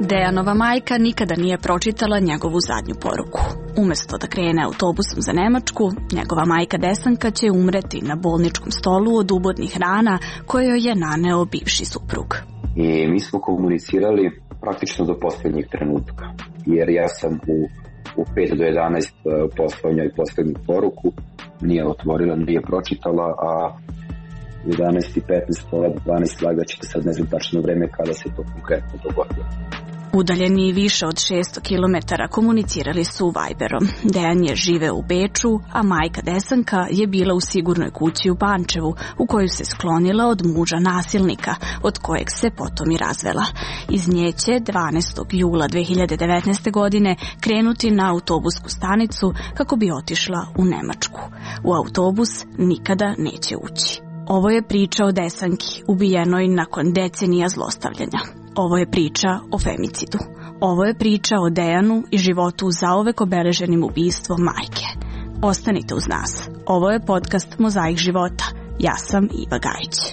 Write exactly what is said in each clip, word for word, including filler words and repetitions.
Dejanova majka nikada nije pročitala njegovu zadnju poruku. Umesto da krene autobusom za Nemačku, njegova majka Desanka će umreti na bolničkom stolu od ubodnih rana koje joj je naneo bivši suprug. I mi smo komunicirali praktično do posljednjeg trenutka, jer ja sam u, u pet do jedanaest poslao njoj posljednju poruku, nije otvorila, nije pročitala, a jedanaest i petnaest, pola dvanaest lagaćete, sad ne znam tačno vreme kada se to konkretno dogodilo. Udaljeni više od šesto kilometara komunicirali su Viberom. Dejan je živeo u Beču, a majka Desanka je bila u sigurnoj kući u Pančevu, u koju se sklonila od muža nasilnika, od kojeg se potom i razvela. Iz nje će dvanaestog jula dve hiljade devetnaeste. godine krenuti na autobusku stanicu kako bi otišla u Nemačku. U autobus nikada neće ući. Ovo je priča o Desanki, ubijenoj nakon decenija zlostavljanja. Ovo je priča o femicidu. Ovo je priča o Dejanu i životu zauvek obeleženim ubistvom majke. Ostanite uz nas. Ovo je podcast Mozaik života. Ja sam Iva Gajić.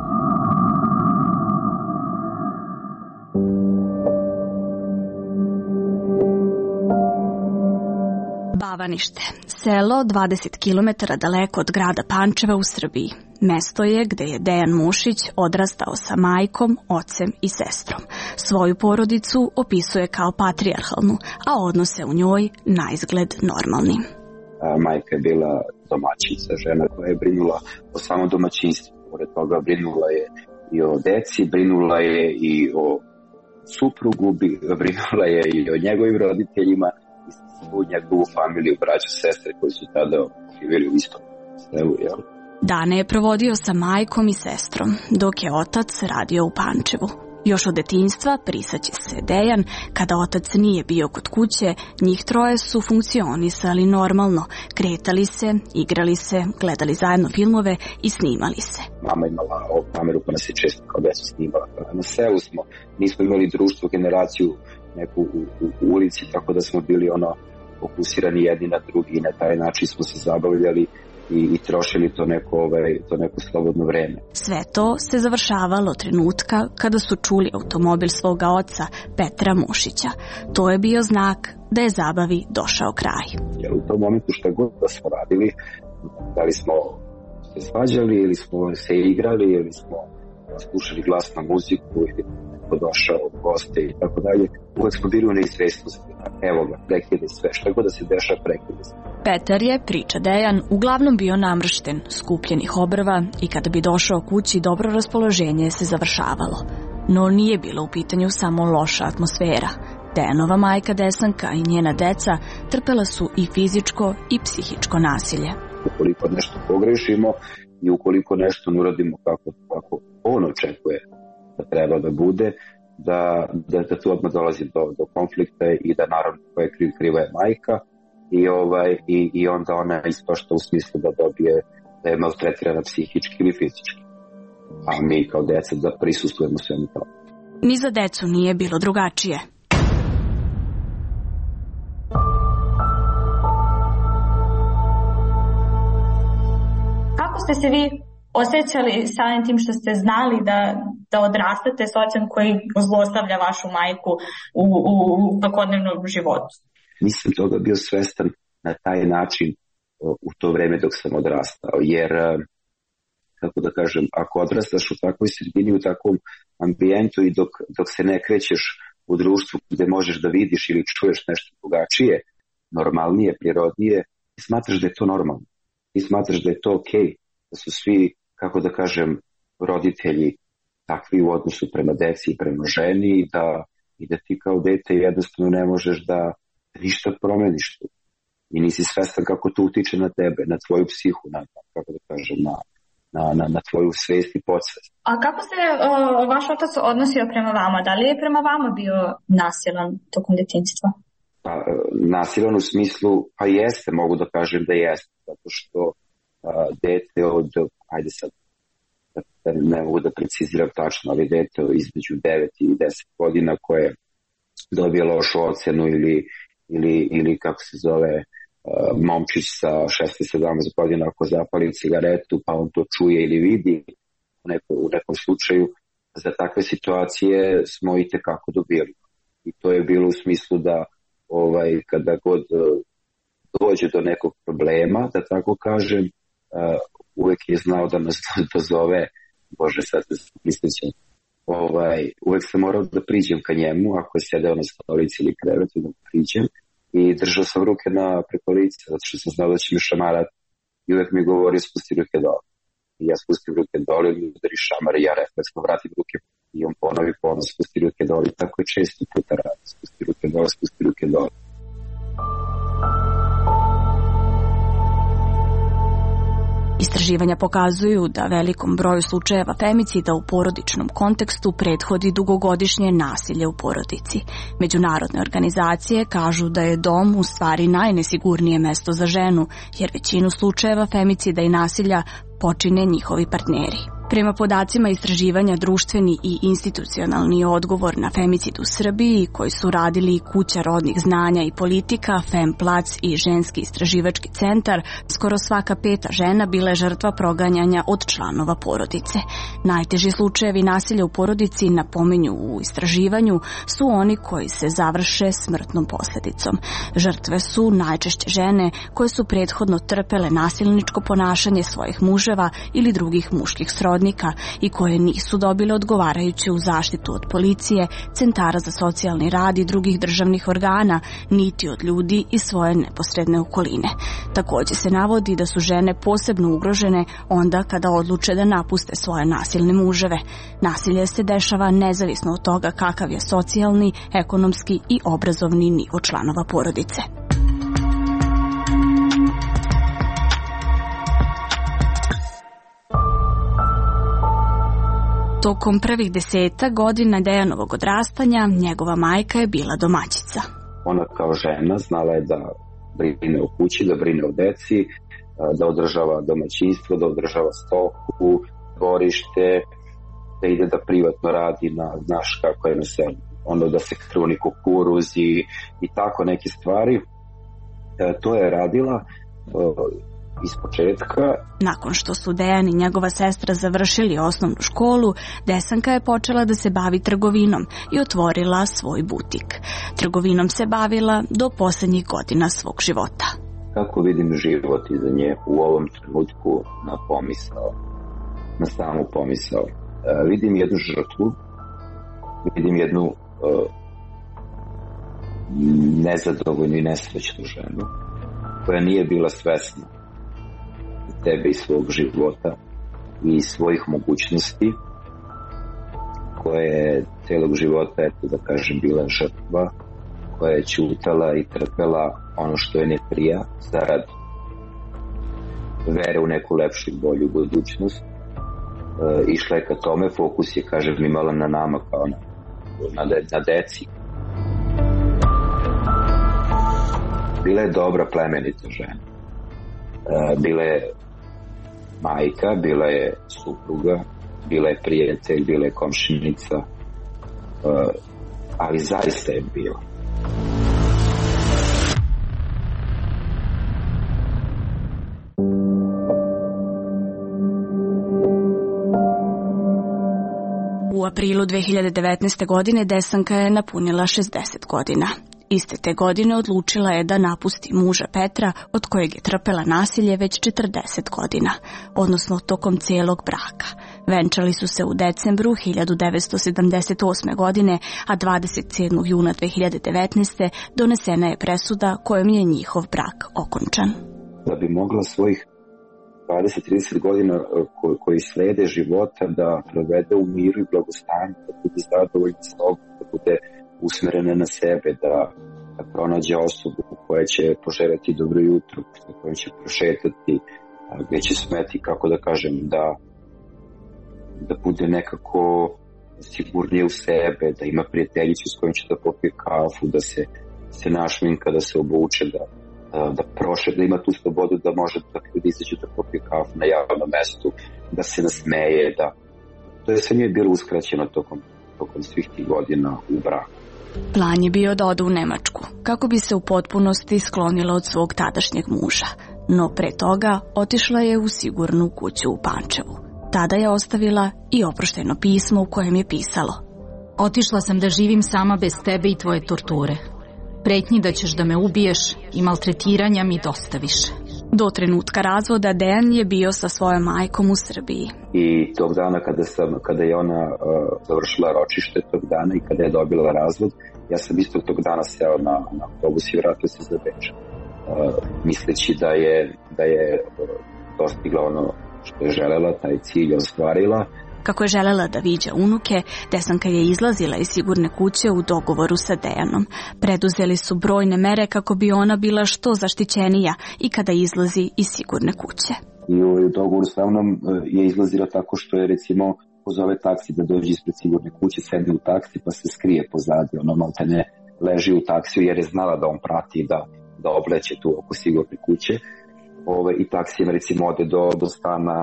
Bavanište, selo dvadeset kilometara daleko od grada Pančeva u Srbiji. Mesto je gde je Dejan Mušić odrastao sa majkom, ocem i sestrom. Svoju porodicu opisuje kao patrijarhalnu, a odnose u njoj naizgled normalnim. Majka je bila domaćica, žena koja je brinula o samom domaćinstvu. Pored toga brinula je i o deci, brinula je i o suprugu, brinula je i o njegovim roditeljima, u njegovu familiju, braću, sestre koji su tada živjeli u istom selu, jel? Dane je provodio sa majkom i sestrom, dok je otac radio u Pančevu. Još od detinjstva prisaće se Dejan, kada otac nije bio kod kuće, njih troje su funkcionisali normalno, kretali se, igrali se, gledali zajedno filmove i snimali se. Mama imala ovu kameru pa nas je često kao decu snimala. Na selu smo, nismo imali društvo, generaciju neku u, u, u ulici, tako da smo bili ono fokusirani jedni na drugi i na taj način smo se zabavljali i, i trošili to neko, ovaj, to neko slobodno vreme. Sve to se završavalo trenutka kada su čuli automobil svoga oca, Petra Mušića. To je bio znak da je zabavi došao kraj. Jer u tom momentu šta god da smo radili, da li smo se svađali ili smo se igrali ili smo slušali glasnu muziku ili došao goste i tako dalje, uvek smo bili u neizvestnosti. Evo ga, prekide sve, šta god da se dešava, prekide sve. Petar je, priča Dejan, uglavnom bio namršten, skupljenih obrva i kada bi došao kući, dobro raspoloženje se završavalo. No nije bilo u pitanju samo loša atmosfera. Dejanova majka Desanka i njena deca trpela su i fizičko i psihičko nasilje. Ukoliko nešto pogrešimo i ukoliko nešto ne uradimo kako, kako on očekuje da treba da bude, da, da, da tu odmah dolazi do, do konflikta i da naravno koja je kriv, kriva je majka i, ovaj, i, i onda ona ispašta u smislu da dobije, da je maltretirana psihički ili fizički. A mi kao deca da prisustujemo svemu to. Ni za decu nije bilo drugačije. Kako ste se vi osjećali samim tim što ste znali da, da odrastate s ocem koji zlostavlja vašu majku u, u, u svakodnevnom životu? Nisam toga bio svestan na taj način u to vreme dok sam odrastao, jer, kako da kažem, ako odrastaš u takvoj sredini, u takvom ambijentu i dok, dok se ne krećeš u društvu gde možeš da vidiš ili čuješ nešto drugačije, normalnije, prirodnije, ti smatraš da je to normalno. Ti smatraš da je to okej, da su svi, kako da kažem, roditelji takvi u odnosu prema deci i prema ženi i da, i da ti kao dete jednostavno ne možeš da ništa promeniš tu. I nisi svestan kako to utiče na tebe, na tvoju psihu, na, kako da kažem, na, na, na, na tvoju svest i podsvest. A kako se uh, vaš otac odnosio prema vama? Da li je prema vama bio nasilan tokom detinjstva? Pa, nasilan u smislu, pa jeste, mogu da kažem da jeste, zato što a, dete od, ajde sad, ne mogu da preciziram tačno, ali dete između devet i deset godina koje dobije lošu ocenu ili, ili, ili kako se zove, uh, momčić sa šesnaest sedamnaest godina ako zapali cigaretu pa on to čuje ili vidi u, neko, u nekom slučaju, za takve situacije smo i tekako dobili. I to je bilo u smislu da ovaj, kada god dođe do nekog problema, da tako kažem, uvek je znao da nas dozove, Bože, sad se prisjećam, ovaj, uvek sam morao da priđem ka njemu, ako je sedeo na stolici ili krevetu, da priđem, i držao sam ruke na preko lica, zato što sam znao da će mi šamarati, i uvek mi govori spusti ruke dole. I ja spustim ruke dole, i mi udari šamar, i ja refleksno vratim ruke, i on ponovi ponos, spusti ruke dole, i tako je često puta radi, spusti ruke dole, spusti ruke dole. Istraživanja pokazuju da velikom broju slučajeva femicida u porodičnom kontekstu prethodi dugogodišnje nasilje u porodici. Međunarodne organizacije kažu da je dom u stvari najnesigurnije mesto za ženu, jer većinu slučajeva femicida i nasilja počine njihovi partneri. Prema podacima istraživanja društveni i institucionalni odgovor na femicid u Srbiji, koji su radili Kuća rodnih znanja i politika, Femplac i Ženski istraživački centar, skoro svaka peta žena bila je žrtva proganjanja od članova porodice. Najteži slučajevi nasilja u porodici, napominju u istraživanju, su oni koji se završe smrtnom posljedicom. Žrtve su najčešće žene koje su prethodno trpele nasilničko ponašanje svojih muževa ili drugih muških srodnika i koje nisu dobile odgovarajuću zaštitu od policije, centara za socijalni rad i drugih državnih organa, niti od ljudi iz svoje neposredne okoline. Također se navodi da su žene posebno ugrožene onda kada odluče da napuste svoje nasilne muževe. Nasilje se dešava nezavisno od toga kakav je socijalni, ekonomski i obrazovni nivo članova porodice. Tokom prvih deseta godina Dejanovog odrastanja njegova majka je bila domaćica. Ona kao žena znala je da brine o kući, da brine o deci, da održava domaćinstvo, da održava stoku, dvorište, da ide da privatno radi na, znaš kako je na selu, ono da se kruni kukuruz i, i tako neke stvari. E, to je radila e, iz početka. Nakon što su Dejan i njegova sestra završili osnovnu školu, Desanka je počela da se bavi trgovinom i otvorila svoj butik. Trgovinom se bavila do posljednjih godina svog života. Kako vidim život iza nje u ovom trenutku na pomisao, na samu pomisao? E, vidim jednu žrtvu, vidim jednu e, nezadovoljnu i nesrećnu ženu koja nije bila svesna tebe i svog života i svojih mogućnosti, koja je celog života, eto da kažem, bila žrtva, koja je ćutala i trpela ono što je ne prija zarad vere u neku lepšu i bolju budućnost. E, išla je ka tome, fokus je, kažem, imala na nama kao na, na, de, na deci. Bila je dobra, plemenita žena. E, bila je majka, bila je supruga, bila je prijatelj, bila je komšinica, uh, ali zaista je bila. U aprilu dve hiljade devetnaeste. godine Desanka je napunila šezdeset godina. Iste te godine odlučila je da napusti muža Petra, od kojeg je trpela nasilje već četrdeset godina, odnosno tokom cijelog braka. Venčali su se u decembru hiljadu devetsto sedamdeset osme. godine, a dvadeset sedmog juna dve hiljade devetnaeste. donesena je presuda kojom je njihov brak okončan. Da bi mogla svojih dvadeset do trideset godina ko, koji slede života da provede u miru i blagostanju, da bude zadovoljna sobom, da bude usmerena na sebe, da, da pronađe osobu koja će poželjeti dobro jutro, sa kojom će prošetati, gdje će smeti, kako da kažem, da, da bude nekako sigurnije u sebe, da ima prijateljicu s kojom će da popije kafu, da se, se našminka, da se obuče, da, da, da prošeta, da ima tu slobodu da može da ljudi izađu da popije kafu na javnom mestu, da se nasmeje, da to je sve nije bilo uskraćeno tokom, tokom svih tih godina u braku. Plan je bio da ode u Nemačku, kako bi se u potpunosti sklonila od svog tadašnjeg muža, no pre toga otišla je u sigurnu kuću u Pančevu. Tada je ostavila i oproštajno pismo u kojem je pisalo: Otišla sam da živim sama bez tebe i tvoje torture. Pretnji da ćeš da me ubiješ i maltretiranja mi dosta više. Do trenutka razvoda Dejan je bio sa svojom majkom u Srbiji. I tog dana kada, sam, kada je ona uh, završila ročište tog dana i kada je dobila razvod, ja sam istog tog dana seo na, na autobus i vratio se za Beč. Uh, misleći da je, da je uh, dostigla ono što je želela, taj cilj ostvarila. Kako je želela da viđa unuke, Desanka je izlazila iz sigurne kuće u dogovoru sa Dejanom. Preduzeli su brojne mere kako bi ona bila što zaštićenija i kada izlazi iz sigurne kuće. I u dogovoru sa mnom je izlazila tako što je recimo pozove taksi da dođe ispred sigurne kuće, sedi u taksi pa se skrije pozadi. Ono malta ne leži u taksiju jer je znala da on prati da, da obleće tu oko sigurne kuće. Ove, I taksijem recimo ode do, do stana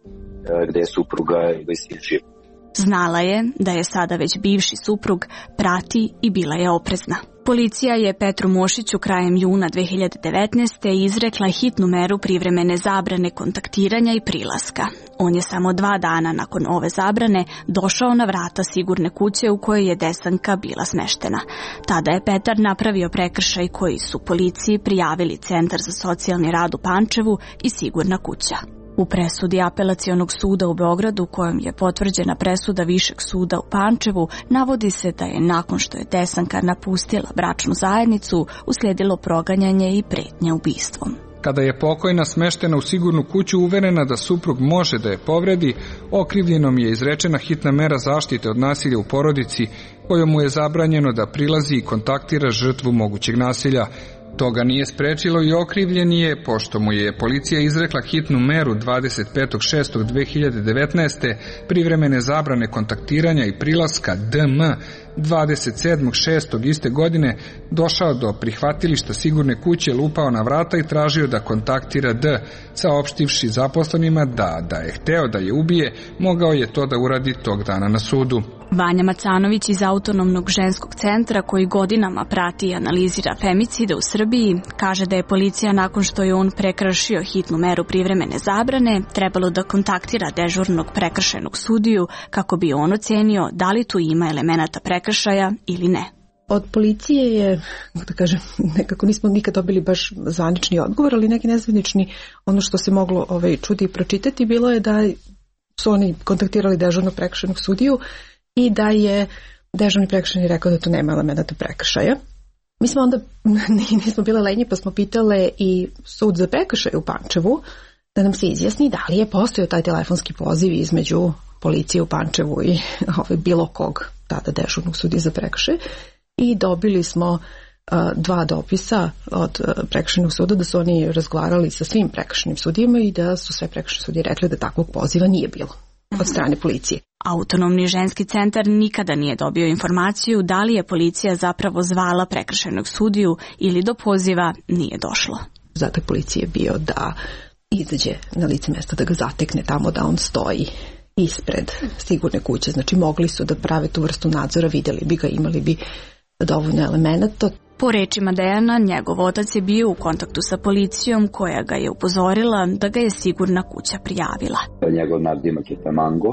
gde je supruga ili sin živ. Znala je da je sada već bivši suprug prati i bila je oprezna. Policija je Petru Mošiću krajem juna dve hiljade devetnaeste. izrekla hitnu meru privremene zabrane kontaktiranja i prilaska. On je samo dva dana nakon ove zabrane došao na vrata sigurne kuće u kojoj je Desanka bila smeštena. Tada je Petar napravio prekršaj koji su policiji prijavili Centar za socijalni rad u Pančevu i sigurna kuća. U presudi Apelacionog suda u Beogradu, kojom je potvrđena presuda Višeg suda u Pančevu, navodi se da je nakon što je Desanka napustila bračnu zajednicu, uslijedilo proganjanje i pretnje ubistvom. Kada je pokojna smeštena u sigurnu kuću uverena da suprug može da je povredi, okrivljenom je izrečena hitna mera zaštite od nasilja u porodici, kojom mu je zabranjeno da prilazi i kontaktira žrtvu mogućeg nasilja. Toga nije sprečilo i okrivljeni je, pošto mu je policija izrekla hitnu meru dvadeset petog šestog dve hiljade devetnaeste. privremene zabrane kontaktiranja i prilaska D M dvadeset sedmog šestog iste godine došao do prihvatilišta sigurne kuće, lupao na vrata i tražio da kontaktira D, saopštivši zaposlenima da, da je hteo da je ubije, mogao je to da uradi tog dana na sudu. Vanja Macanović iz Autonomnog ženskog centra, koji godinama prati i analizira femicide u Srbiji, kaže da je policija nakon što je on prekršio hitnu meru privremene zabrane trebalo da kontaktira dežurnog prekršajnog sudiju kako bi on ocenio da li tu ima elemenata prekršaja ili ne. Od policije je, da kažem, nekako nismo nikad dobili baš zvanični odgovor, ali neki nezvanični, ono što se moglo ovaj, čuti i pročitati, bilo je da su oni kontaktirali dežurnog prekršajnog sudiju i da je dežurni prekršajni rekao da to nema elemenata prekršaja. Mi smo onda, nismo bile lenje, pa smo pitale i sud za prekršaj u Pančevu da nam se izjasni da li je postojao taj telefonski poziv između policije u Pančevu i ove, bilo kog tada dežurnog sudije za prekršaj. I dobili smo uh, dva dopisa od uh, prekršajnog suda da su oni razgovarali sa svim prekršajnim sudijama i da su sve prekršajne sudije rekli da takvog poziva nije bilo od strane policije. Autonomni ženski centar nikada nije dobio informaciju da li je policija zapravo zvala prekršajnog sudiju ili do poziva nije došlo. Zadatak policije je bio da izađe na lice mesta, da ga zatekne tamo da on stoji ispred sigurne kuće. Znači mogli su da prave tu vrstu nadzora, vidjeli bi ga, imali bi dovoljno elemenata. Po rečima Dejana, njegov otac je bio u kontaktu sa policijom koja ga je upozorila da ga je sigurna kuća prijavila. Njegov nadimak je Tamango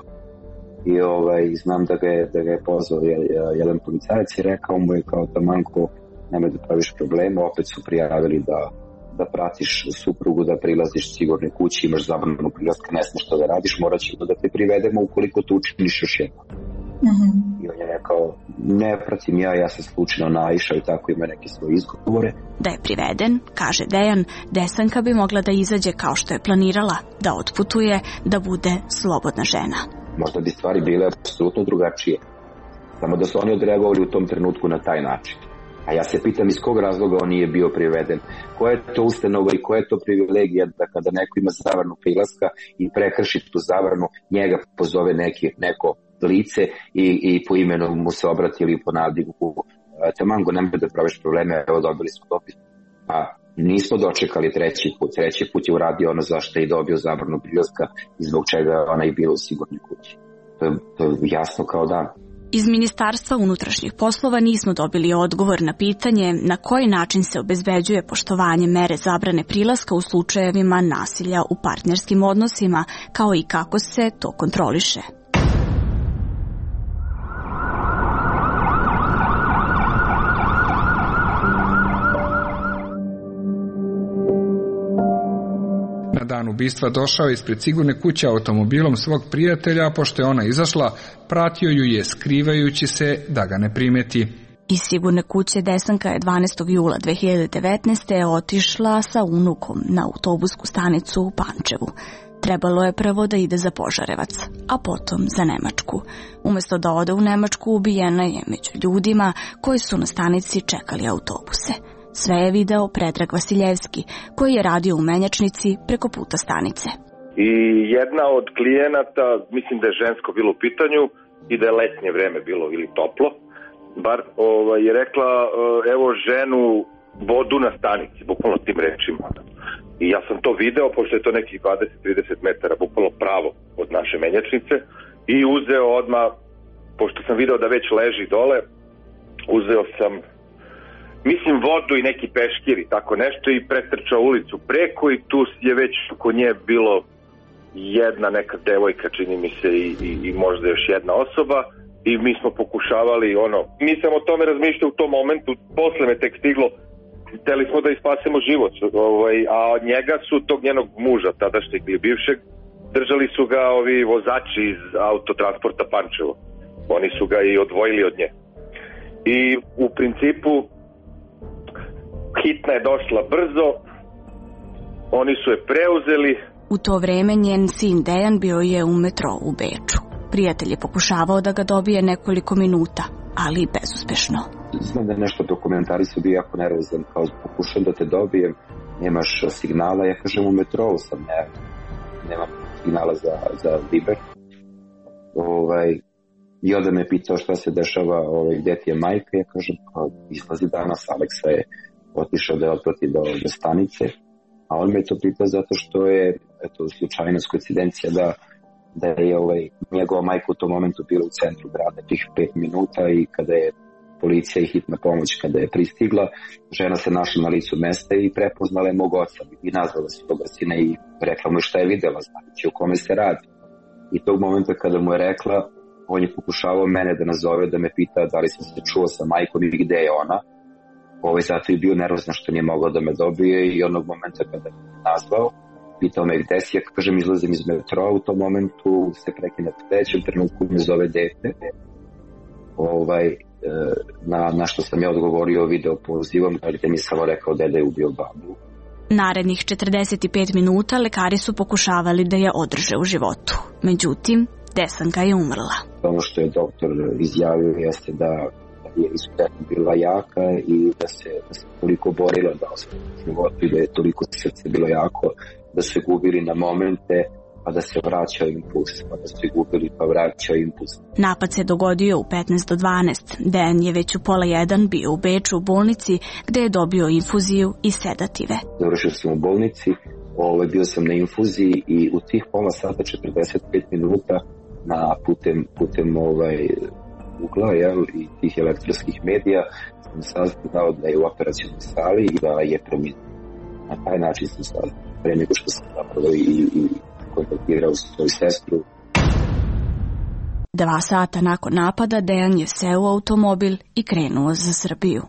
i ovaj, znam da ga je, da ga je pozvao jedan policajac i rekao mu je kao Tamango, nemoj da praviš problema, opet su prijavili da, da pratiš suprugu, da prilaziš sigurne kući, imaš zabranu prilaska, ne smiješ što da radiš, morat ćemo da te privedemo ukoliko to učiniš još jedno. Mm-hmm. I on je rekao, ne pratim ja, ja sam slučajno naišao i tako ima neke svoje izgovore. Da je priveden, kaže Dejan, Desanka bi mogla da izađe kao što je planirala, da otputuje, da bude slobodna žena. Možda bi stvari bile apsolutno drugačije, samo da su oni odreagovali u tom trenutku na taj način. A ja se pitam iz kog razloga on nije bio priveden. Koja je to ustanova i koja je to privilegija da kada neko ima zabranu prilaska i prekrši tu zabranu, njega pozove neki, neko lice i, i po imenu mu se obrati ili po nadigu. Tamango, nemoj da praviš probleme, evo dobili smo dopis. A nismo dočekali treći put. Treći put je uradio ono zašto je dobio zabranu prilaska i zbog čega ona je bila u sigurnoj kući. To je, to je jasno kao dan. Iz Ministarstva unutrašnjih poslova nismo dobili odgovor na pitanje na koji način se obezbeđuje poštovanje mere zabrane prilaska u slučajevima nasilja u partnerskim odnosima, kao i kako se to kontroliše. Na dan ubistva došao je ispred sigurne kuće automobilom svog prijatelja, a pošto je ona izašla, pratio ju je skrivajući se da ga ne primeti. Iz sigurne kuće Desanka je dvanaestog jula dve hiljade devetnaeste. otišla sa unukom na autobusku stanicu u Pančevu. Trebalo je prvo da ide za Požarevac, a potom za Nemačku. Umesto da ode u Nemačku, ubijena je među ljudima koji su na stanici čekali autobuse. Sve je video Predrag Vasiljevski, koji je radio u menjačnici preko puta stanice. I jedna od klijenata, mislim da je žensko bilo u pitanju i da je letnje vreme bilo ili toplo, bar ovaj, je rekla evo ženu vodu na stanici, bukvalno tim rečima. I ja sam to video, pošto je to nekih dvadeset do trideset metara, bukvalno pravo od naše menjačnice, i uzeo odmah, pošto sam video da već leži dole, uzeo sam, mislim, vodu i neki peškir i tako nešto i pretrčao ulicu preko i tu je već oko nje bilo jedna neka devojka, čini mi se, i, i, i možda još jedna osoba. I mi smo pokušavali, ono, nisam o tome razmišljao u tom momentu, posle me tek stiglo, hteli smo da ispasemo život, ovaj, a od njega su tog njenog muža, tadašnjeg ili bivšeg, držali su ga ovi vozači iz autotransporta Pančevo. Oni su ga i odvojili od nje. I u principu hitna je došla brzo, oni su je preuzeli. U to vreme njen sin Dejan bio je u metrou u Beču. Prijatelj je pokušavao da ga dobije nekoliko minuta, ali bezuspešno. Znam da je nešto dokumentarisao, bio jako nervozan, kao pokušam da te dobijem, nemaš signala, ja kažem u metrou sam, ne, nemam signala za, za Viber. Ovaj, I onda me pitao šta se dešava, ovaj, gde ti je majka, ja kažem, kao, izlazi danas, Aleksa je otišao da je otprati do, do stanice, a on me to pitao zato što je, eto, slučajnost, koincidencija da da je ovaj, njegova majka u tom momentu bila u centru grada tih pet minuta i kada je policija i hitna pomoć kada je pristigla, žena se našla na licu mesta i prepoznala je mog oca i nazvala se toga sina i rekla mu šta je videla, znači o kome se radi. I tog momenta kada mu je rekla, on je pokušavao mene da nazove, da me pita da li sam se čuo sa majkom i gde je ona. Ovaj, zato je bio nervozan što nije mogao da me dobije i onog momenta kada me nazvao, pitao me gde si, ja kažem izlazim iz metroa, u tom momentu se prekine u trećem trenutku, me zove dete. Ovaj, na, na što sam ja odgovorio video pozivom, ali te mi samo rekao deda je ubio babu. Narednih četrdeset pet minuta lekari su pokušavali da je održe u životu. Međutim, Desanka je umrla. Ono što je doktor izjavio jeste da je izuzetno bila jaka i da se, da se toliko borila da ostane u životu i da je toliko srce bilo jako da se gubili na momente, pa da se vraća impuls, pa da se gubili pa vraća impuls. Napad se dogodio u petnaest do dvanaest. Dejan je već u pola jedan bio u Beču u bolnici gde je dobio infuziju i sedative. Završio sam u bolnici, ovaj, bio sam na infuziji i u tih pola sata četrdeset pet minuta na putem, putem ovaj, ugla, jel, i tih elektronskih medija sam saznao da je u operacionoj sali i da je preminuo. Na taj način sam saznao, pre nego što sam zapravo i, i kontaktirao svoju sestru. Dva sata nakon napada Dejan je seo u automobil i krenuo za Srbiju.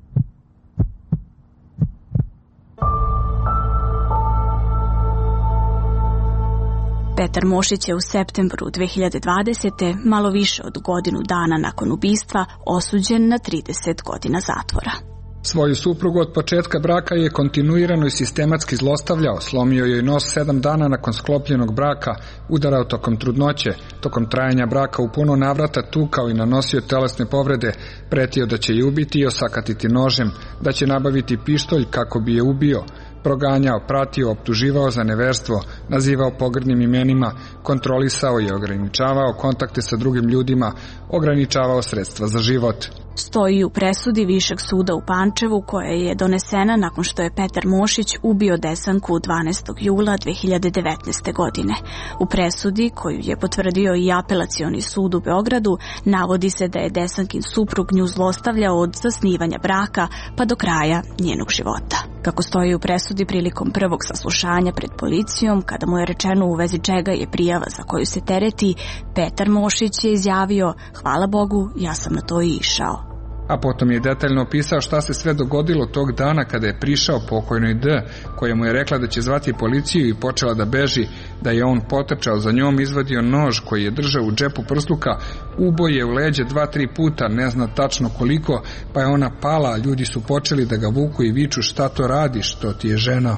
Petar Mošić je u septembru dve hiljade dvadesete. malo više od godinu dana nakon ubistva osuđen na trideset godina zatvora. Svoju suprugu od početka braka je kontinuirano i sistematski zlostavljao, slomio joj nos sedam dana nakon sklopljenog braka, udarao tokom trudnoće, tokom trajanja braka u puno navrata tukao i nanosio telesne povrede, pretio da će je ubiti i osakatiti nožem, da će nabaviti pištolj kako bi je ubio, proganjao, pratio, optuživao za neverstvo, nazivao pogrdnim imenima, kontrolisao i ograničavao kontakte sa drugim ljudima, ograničavao sredstva za život. Stoji u presudi Višeg suda u Pančevu koja je donesena nakon što je Petar Mošić ubio Desanku dvanaestog jula dve hiljade devetnaeste. godine. U presudi, koju je potvrdio i Apelacioni sud u Beogradu, navodi se da je Desankin suprug nju zlostavljao od zasnivanja braka pa do kraja njenog života. Kako stoji u presudi prilikom prvog saslušanja pred policijom, kada mu je rečeno u vezi čega je prijava za koju se tereti, Petar Mošić je izjavio: "Hvala Bogu, ja sam na to i išao." a potom je detaljno opisao šta se sve dogodilo tog dana kada je prišao pokojnoj D, koja mu je rekla da će zvati policiju i počela da beži, da je on potrčao za njom, izvadio nož koji je držao u džepu prsluka, uboje u leđe dva, tri puta, ne zna tačno koliko, pa je ona pala, a ljudi su počeli da ga vuku i viču šta to radiš, to ti je žena.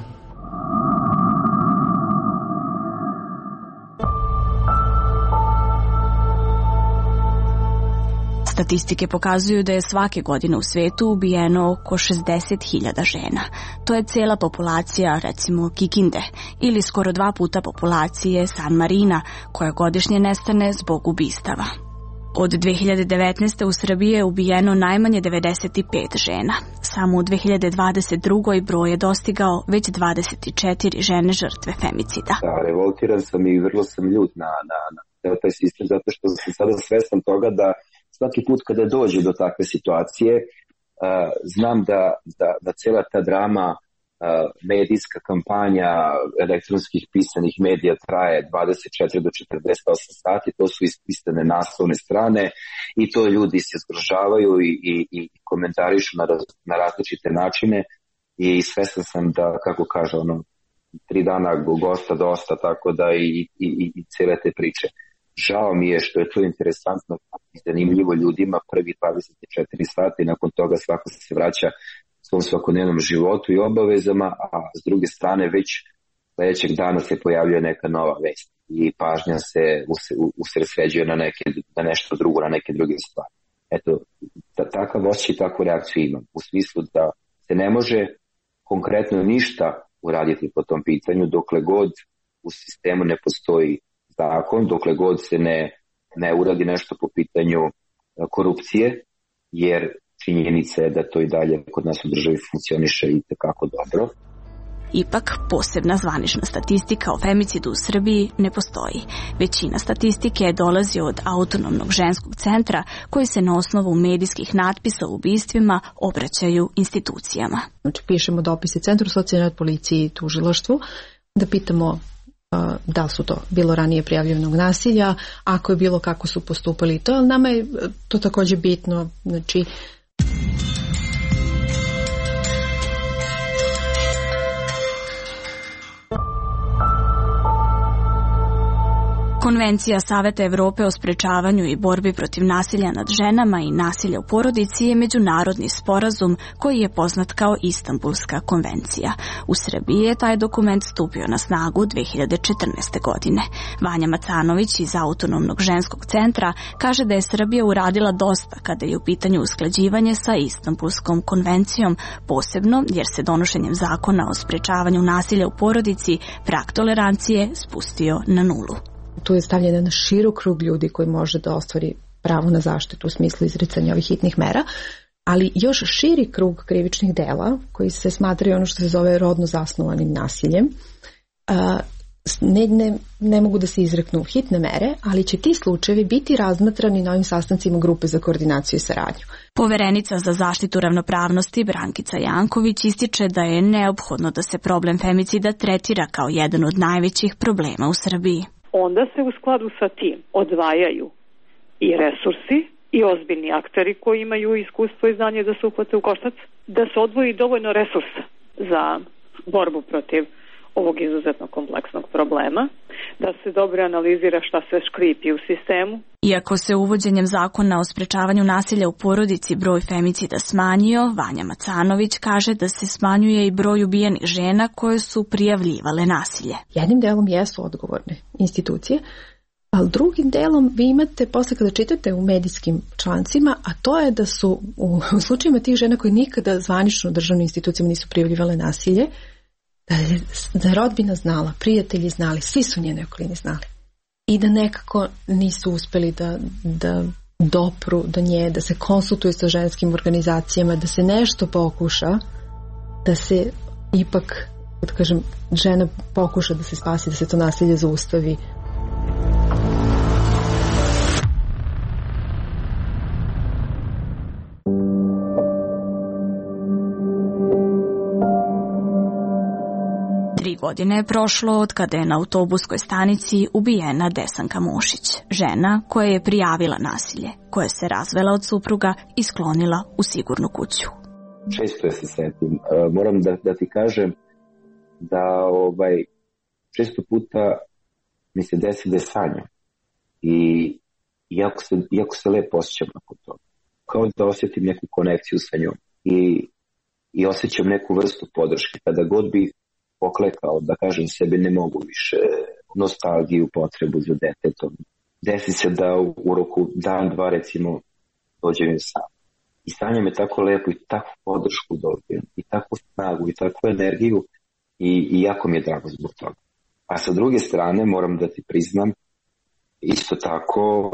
Statistike pokazuju da je svake godine u svetu ubijeno oko šezdeset hiljada žena. To je cela populacija, recimo, Kikinde, ili skoro dva puta populacije San Marina, koja godišnje nestane zbog ubistava. Od dve hiljade devetnaeste. u Srbiji je ubijeno najmanje devedeset pet žena. Samo u dve hiljade dvadeset druge. broj je dostigao već dvadeset četiri žene žrtve femicida. Da, revoltiran sam i vrlo sam ljut na, na, na taj sistem, zato što sam sada svestan toga da svaki put kada dođe do takve situacije, uh, znam da, da, da cela ta drama, uh, medijska kampanja elektronskih pisanih medija traje dvadeset četiri do četrdeset osam sati, to su ispisane naslovne strane i to ljudi se zgrožavaju i, i, i komentarišu na, na različite načine i svestan sam da, kako kaže, ono, tri dana gosta dosta, tako da i, i, i, i cele te priče. Žao mi je što je to interesantno i zanimljivo ljudima prvi dvadeset četiri sata i nakon toga svako se vraća svom svakodnevnom životu i obavezama, a s druge strane već sledećeg dana se pojavljuje neka nova vest i pažnja se usredsređuje na, neke, na nešto drugo, na neke druge stvari. Eto, takav osjećaj i takvu reakciju imam, u smislu da se ne može konkretno ništa uraditi po tom pitanju dokle god u sistemu ne postoji zakon, dokle god se ne, ne uradi nešto po pitanju korupcije, jer činjenica je da to i dalje kod nas u državi funkcioniše i tekako dobro. Ipak, posebna zvanična statistika o femicidu u Srbiji ne postoji. Većina statistike dolazi od Autonomnog ženskog centra, koji se na osnovu medijskih natpisa o ubistvima obraćaju institucijama. Znači, pišemo dopise Centru socijalne rad, policiji i tužilaštvu, da pitamo da li su to bilo ranije prijavljenog nasilja, ako je bilo kako su postupali to, ali nama je to također bitno, znači Konvencija Saveta Evrope o sprečavanju i borbi protiv nasilja nad ženama i nasilja u porodici je međunarodni sporazum koji je poznat kao Istanbulska konvencija. U Srbiji je taj dokument stupio na snagu dve hiljade četrnaeste. godine. Vanja Macanović iz Autonomnog ženskog centra kaže da je Srbija uradila dosta kada je u pitanju usklađivanje sa Istanbulskom konvencijom, posebno jer se donošenjem zakona o sprečavanju nasilja u porodici prag tolerancije spustio na nulu. Tu je stavljen na širok krug ljudi koji može da ostvari pravo na zaštitu u smislu izricanja ovih hitnih mera, ali još širi krug krivičnih dela koji se smatraju ono što se zove rodno zasnovanim nasiljem. Ne, ne, ne mogu da se izreknu hitne mere, ali će ti slučajevi biti razmatrani na ovim sastancima grupe za koordinaciju i saradnju. Poverenica za zaštitu ravnopravnosti Brankica Janković ističe da je neophodno da se problem femicida tretira kao jedan od najvećih problema u Srbiji. Onda se u skladu sa tim odvajaju i resursi i ozbiljni akteri koji imaju iskustvo i znanje da se uhvate u koštac, da se odvoji dovoljno resursa za borbu protiv ovog izuzetno kompleksnog problema, da se dobro analizira šta se škripi u sistemu. Iako se uvođenjem zakona o sprečavanju nasilja u porodici broj femicida smanjio, Vanja Macanović kaže da se smanjuje i broj ubijenih žena koje su prijavljivale nasilje. Jednim delom jesu odgovorne institucije, ali drugim delom vi imate, posle kada čitate u medijskim člancima, a to je da su u, u slučajima tih žena koje nikada zvanično u državnim institucijama nisu prijavljivale nasilje, da je da rodbina znala, prijatelji znali, svi su njene okolini znali. I da nekako nisu uspeli da, da dopru do nje, da se konsultuju sa ženskim organizacijama, da se nešto pokuša, da se ipak, da kažem, žena pokuša da se spasi, da se to nasilje zaustavi. godine je prošlo od kada je na autobuskoj stanici ubijena Desanka Mošić, žena koja je prijavila nasilje, koja se razvela od supruga i sklonila u sigurnu kuću. Često je se setim. Moram da, da ti kažem da ovaj, često puta mi se desi da je sanjam. I iako se, iako se lepo osjećam nakon toga. Kao da osjetim neku konekciju sa njom. I, i osjećam neku vrstu podrške. Kada god bih poklekao, da kažem sebi ne mogu više, nostalgiju, potrebu za detetom. Desi se da u, u roku dan, dva recimo dođem im sam. I sanjam je tako lepo i takvu podršku dobijem. I takvu snagu i takvu energiju. I, i jako mi je drago zbog toga. A sa druge strane moram da ti priznam, isto tako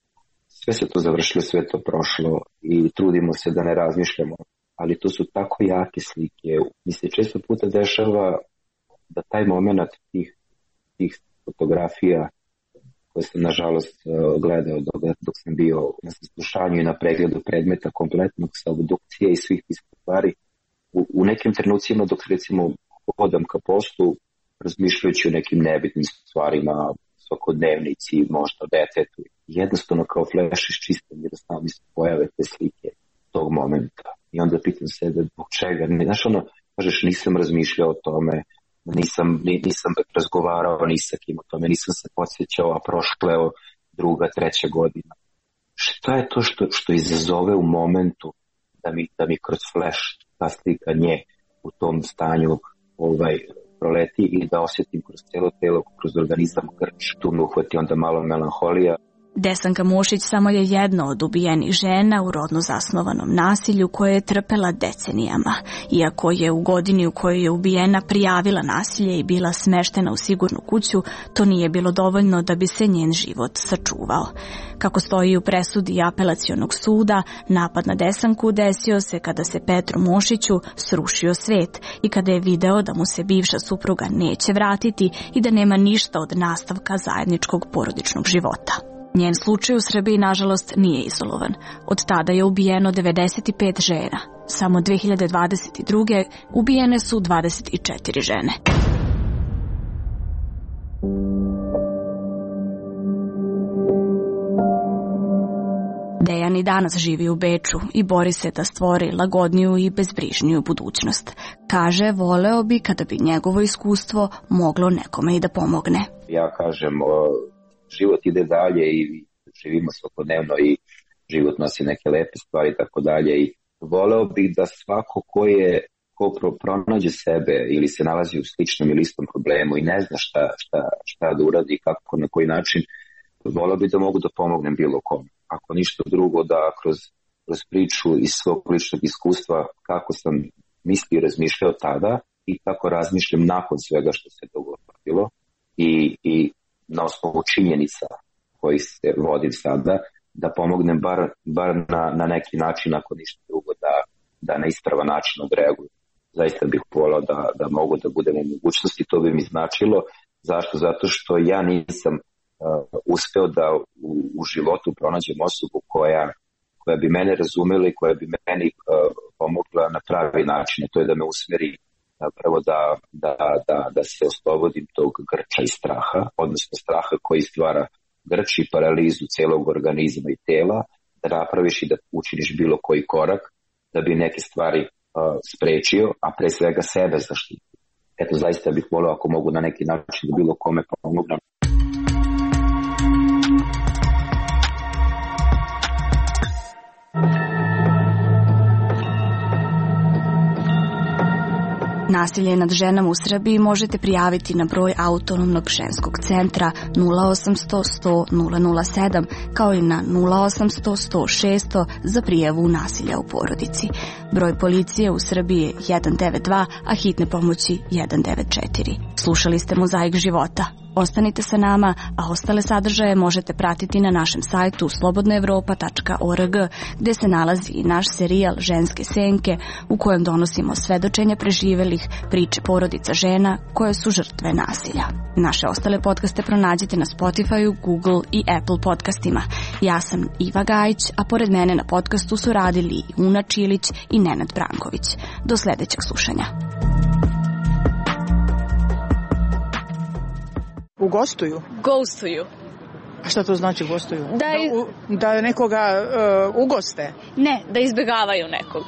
sve se to završilo, sve to prošlo i trudimo se da ne razmišljamo. Ali to su tako jake slike. Mi se često puta dešava da taj moment tih, tih fotografija koje sam nažalost gledao dok, dok sam bio na saslušanju i na pregledu predmeta kompletnog sa obdukcije i svih tih stvari, u, u nekim trenucima dok recimo hodam ka poslu, razmišljajući o nekim nebitnim stvarima, svakodnevnici, možda detetu, jednostavno kao fleš iščistam jer samo mi se pojave te slike tog momenta. I onda pitam sebe zbog čega. Znaš ono, kažeš nisam razmišljao o tome, nisam, nisam razgovarao ni sa kim o tome, nisam se podsjećao, a prošla je druga, treća godina. Šta je to što, što izazove u momentu da mi, da mi kroz fleš ta slika nje u tom stanju ovaj, proleti i da osjetim kroz cijelo telo, kroz organizam grč, tu me uhvati onda malo melanholija. Desanka Mošić samo je jedna od ubijenih žena u rodno zasnovanom nasilju koje je trpela decenijama. Iako je u godini u kojoj je ubijena prijavila nasilje i bila smeštena u sigurnu kuću, to nije bilo dovoljno da bi se njen život sačuvao. Kako stoji u presudi apelacionog suda, napad na Desanku desio se kada se Petru Mošiću srušio svet i kada je video da mu se bivša supruga neće vratiti i da nema ništa od nastavka zajedničkog porodičnog života. Njen slučaj u Srbiji, nažalost, nije izolovan. Od tada je ubijeno devedeset pet žena. Samo dve hiljade dvadeset druge ubijene su dvadeset četiri žene. Dejan i danas živi u Beču i bori se da stvori lagodniju i bezbrižniju budućnost. Kaže, voleo bi kada bi njegovo iskustvo moglo nekome i da pomogne. Ja kažem, život ide dalje i živimo svakodnevno i život nosi neke lepe stvari i tako dalje. I voleo bih da svako ko je ko pronađe sebe ili se nalazi u sličnom ili istom problemu i ne zna šta, šta, šta da uradi, kako, na koji način, voleo bih da mogu da pomognem bilo kom. Ako ništa drugo, da kroz, kroz priču iz svog ličnog iskustva kako sam mislio i razmišljao tada i kako razmišljam nakon svega što se dogodilo i, i na osnovu činjenica koji se vodim sada, da pomognem bar, bar na, na neki način, ako ništa drugo, da, da na ispravan način odreaguju. Zaista bih volao da, da mogu da budem u mogućnosti, to bi mi značilo. Zašto? Zato što ja nisam uh, uspeo da u, u životu pronađem osobu koja, koja bi mene razumela i koja bi meni uh, pomogla na pravi način. To je da me usmeri prvo da, da, da, da se oslobodim tog grča i straha, odnosno straha koji stvara grč i paralizu celog organizma i tela, da napraviš i da učiniš bilo koji korak da bi neke stvari uh, sprečio, a pre svega sebe zaštitio. Eto, zaista bih volio ako mogu na neki način da bilo kome pomognem. Nasilje nad ženama u Srbiji možete prijaviti na broj Autonomnog ženskog centra nula osamsto sto nula nula sedam kao i na nula osamsto sto šesto za prijavu nasilja u porodici. Broj policije u Srbiji je jedan devet dva, a hitne pomoći jedan devet četiri. Slušali ste Mozaik života. Ostanite sa nama, a ostale sadržaje možete pratiti na našem sajtu slobodna evropa tačka org, gde se nalazi i naš serijal Ženske senke, u kojem donosimo svedočenja preživelih, priče porodica žena koje su žrtve nasilja. Naše ostale podcaste pronađite na Spotify, Google i Apple podcastima. Ja sam Iva Gajić, a pored mene na podcastu su radili i Una Čilić i Nenad Branković. Do sledećeg slušanja. Ugostuju? Ghostuju. A šta to znači gostuju? Da, iz... da, u, da nekoga uh, ugoste? Ne, da izbjegavaju nekog.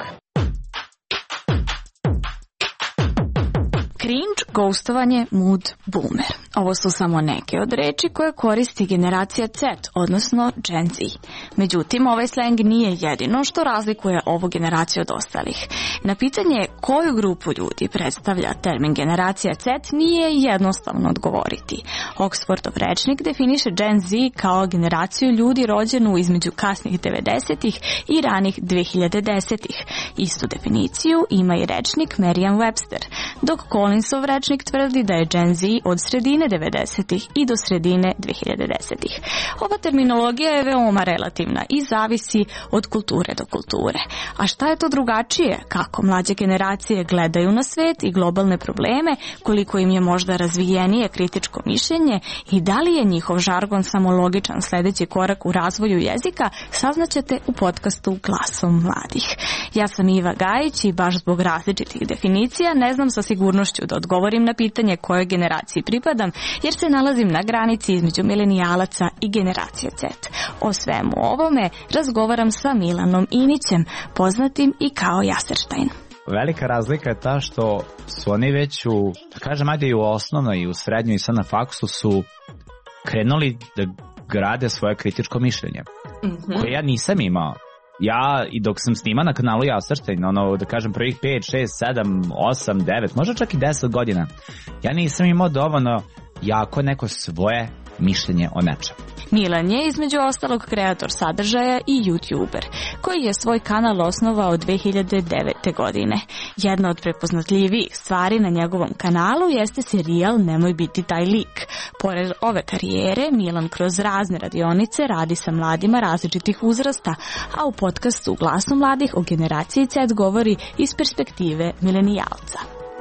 Cringe, ghostovanje, mood, boomer. Ovo su samo neke od reči koje koristi generacija Z, odnosno Gen Z. Međutim, ovaj slang nije jedino što razlikuje ovu generaciju od ostalih. Na pitanje koju grupu ljudi predstavlja termin generacija Z nije jednostavno odgovoriti. Oxfordov rečnik definiše Gen Z kao generaciju ljudi rođenu između kasnih devedesetih i ranih dve hiljade desetih. Istu definiciju ima i rečnik Merriam-Webster, dok Collinsov rečnik tvrdi da je Gen Z od sredine devedesetih i do sredine dve hiljade desetih. Ova terminologija je veoma relativna i zavisi od kulture do kulture. A šta je to drugačije? Kako mlađe generacije gledaju na svet i globalne probleme, koliko im je možda razvijenije kritičko mišljenje i da li je njihov žargon samo logičan sledeći korak u razvoju jezika, saznaćete u podcastu Glasom mladih. Ja sam Iva Gajić i baš zbog različitih definicija ne znam sa sigurnošću da odgovorim na pitanje kojoj generaciji pripadam, jer se nalazim na granici između milenijalaca i generacije Z. O svemu ovome razgovaram sa Milanom Inićem, poznatim i kao Jaserštajn. Velika razlika je ta što su oni već u, da kažem, ajde i u osnovnoj i u srednjoj i sad na faksu su krenuli da grade svoje kritičko mišljenje, mm-hmm. koje ja nisam imao. Ja, i dok sam snima na kanalu Jaserštajn, ono, da kažem, prvih pet, šest, sedam, osam, devet, možda čak i deset godina, ja nisam imao dovoljno jako neko svoje mišljenje o nečem. Milan je između ostalog kreator sadržaja i YouTuber, koji je svoj kanal osnovao dve hiljade devete. godine. Jedna od prepoznatljivijih stvari na njegovom kanalu jeste serijal Nemoj biti taj lik. Pored ove karijere, Milan kroz razne radionice radi sa mladima različitih uzrasta, a u podcastu Glasu mladih o generaciji Z govori iz perspektive milenijalca.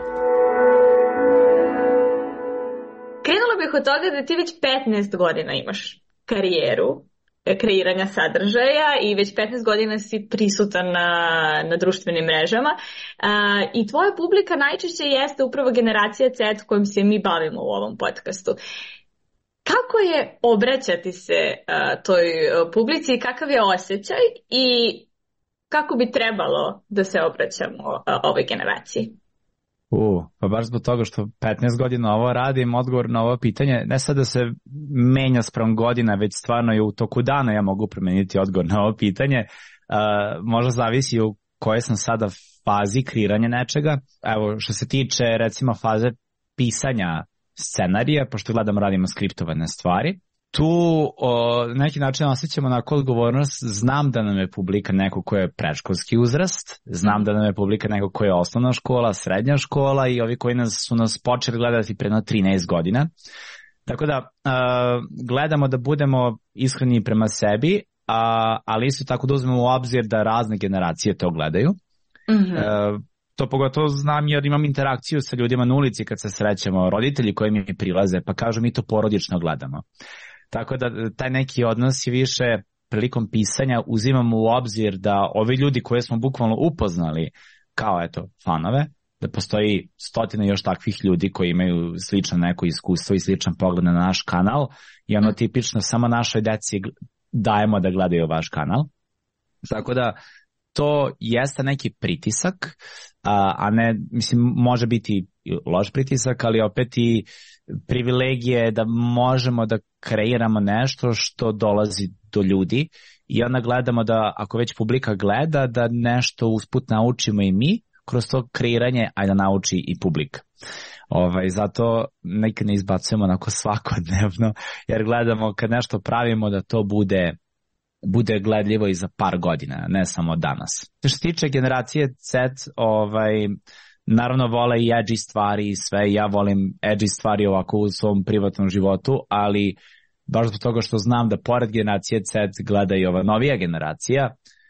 Krenula bih od toga da ti već petnaest godina imaš karijeru kreiranja sadržaja i već petnaest godina si prisutan na, na društvenim mrežama a, i tvoja publika najčešće jeste upravo generacija Z kojom se mi bavimo u ovom podcastu. Kako je obraćati se a, toj publici, kakav je osjećaj i kako bi trebalo da se obraćamo a, ovoj generaciji? U, pa baš zbog toga što petnaest godina ovo radim, odgovor na ovo pitanje, ne sad da se menja sprem godina, već stvarno je u toku dana ja mogu promeniti odgovor na ovo pitanje. Uh, možda zavisi u kojoj sam sada fazi kreiranja nečega. Evo, što se tiče recimo faze pisanja scenarija, pošto gledam radimo skriptovane stvari, tu o, na neki način osjećamo onako odgovornost, znam da nam je publika neko ko je predškolski uzrast, znam da nam je publika neko ko je osnovna škola, srednja škola i ovi koji nas, su nas počeli gledati pre trinaest godina. Tako da uh, gledamo da budemo iskreni prema sebi, a, ali isto tako da uzmemo u obzir da razne generacije to gledaju. Mm-hmm. Uh, to pogotovo znam jer imam interakciju sa ljudima na ulici kad se srećemo, roditelji koji mi prilaze pa kažu mi to porodično gledamo. Tako da taj neki odnos je više prilikom pisanja uzimamo u obzir da ovi ljudi koje smo bukvalno upoznali kao eto fanove, da postoji stotine još takvih ljudi koji imaju slično neko iskustvo i sličan pogled na naš kanal i ono tipično samo našoj deci dajemo da gledaju vaš kanal. Tako da to jeste neki pritisak, a, a ne, mislim, može biti loš pritisak, ali opet i privilegije da možemo da kreiramo nešto što dolazi do ljudi i onda gledamo da ako već publika gleda da nešto usput naučimo i mi kroz to kreiranje, a da nauči i publika. Ovaj, zato nekad ne izbacujemo onako svakodnevno jer gledamo kad nešto pravimo da to bude bude gledljivo i za par godina, ne samo danas. Što se tiče generacije Z, ovaj, naravno vole i edgy stvari i sve, ja volim edgy stvari ovako u svom privatnom životu, ali baš zbog toga što znam da pored generacije Z gleda i ova novija generacija,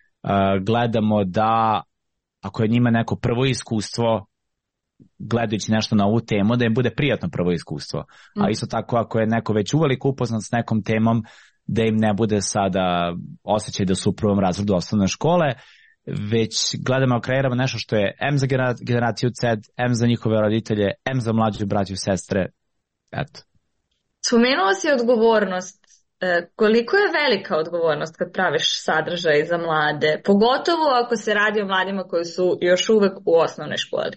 uh, gledamo da ako je njima neko prvo iskustvo gledajući nešto na ovu temu, da im bude prijatno prvo iskustvo. Mm. A isto tako ako je neko već uveliko upoznat s nekom temom, da im ne bude sada osjećaj da su u prvom razredu osnovne škole, već gledamo, kreiramo nešto što je em za generaciju Z, em za njihove roditelje, em za mlađe braće i sestre. Eto. Spomenuo si odgovornost. Koliko je velika odgovornost kad praviš sadržaj za mlade, pogotovo ako se radi o mladima koji su još uvek u osnovnoj školi?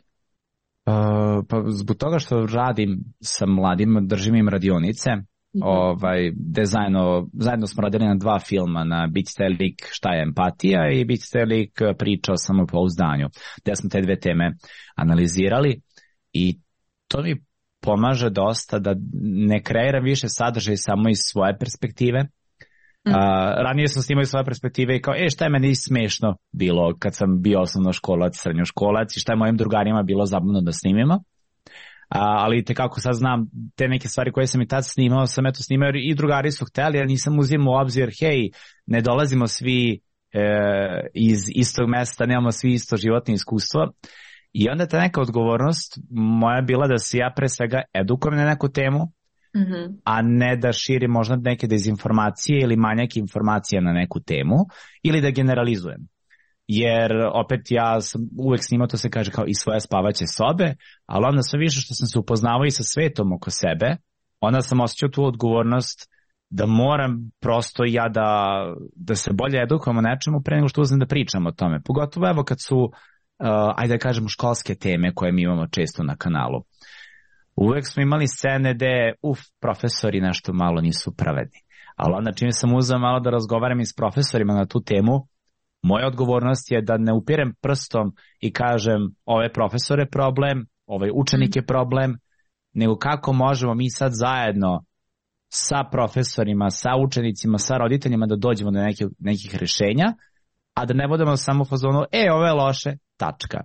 Uh, pa zbog toga što radim sa mladima, držim im radionice, mm-hmm. ovaj, gde zajedno, zajedno smo radili na dva filma, na Bicite lik šta je empatija i Bicite lik priča o samopouzdanju, gde smo te dve teme analizirali i to mi pomaže dosta da ne kreiram više sadržaj samo iz svoje perspektive. Mm. Uh, ranije sam snimao iz svoje perspektive i kao, e, šta je meni smešno bilo kad sam bio osnovnoškolac, srednjoškolac i šta je mojim drugarima bilo zabavno da snimimo. Uh, ali te kako sad znam, te neke stvari koje sam i tad snimao, sam eto snimao i drugari su hteli, ja nisam uzimao u obzir, hej, ne dolazimo svi e, iz istog mesta, nemamo svi isto životno iskustvo. I onda ta neka odgovornost moja bila da se ja pre svega edukujem na neku temu, mm-hmm. a ne da širim možda neke dezinformacije ili manjak informacija na neku temu ili da generalizujem. Jer opet ja sam uvek snimao, to se kaže kao i svoje spavaće sobe, ali onda sve više što sam se upoznavao i sa svetom oko sebe, onda sam osjećao tu odgovornost da moram prosto ja da, da se bolje edukujem o nečemu pre nego što uzem da pričam o tome. Pogotovo evo kad su Uh, ajde da kažemo školske teme koje mi imamo često na kanalu. Uvek smo imali scene gde, uf, profesori nešto malo nisu pravedni. Ali onda čim sam uzeo malo da razgovaram i s profesorima na tu temu, moja odgovornost je da ne upirem prstom i kažem ovaj profesor je problem, ovaj učenik je problem, nego kako možemo mi sad zajedno sa profesorima, sa učenicima, sa roditeljima da dođemo do nekih, nekih rešenja, a da ne budemo samo u fazonu, e, ovo je loše, tačka.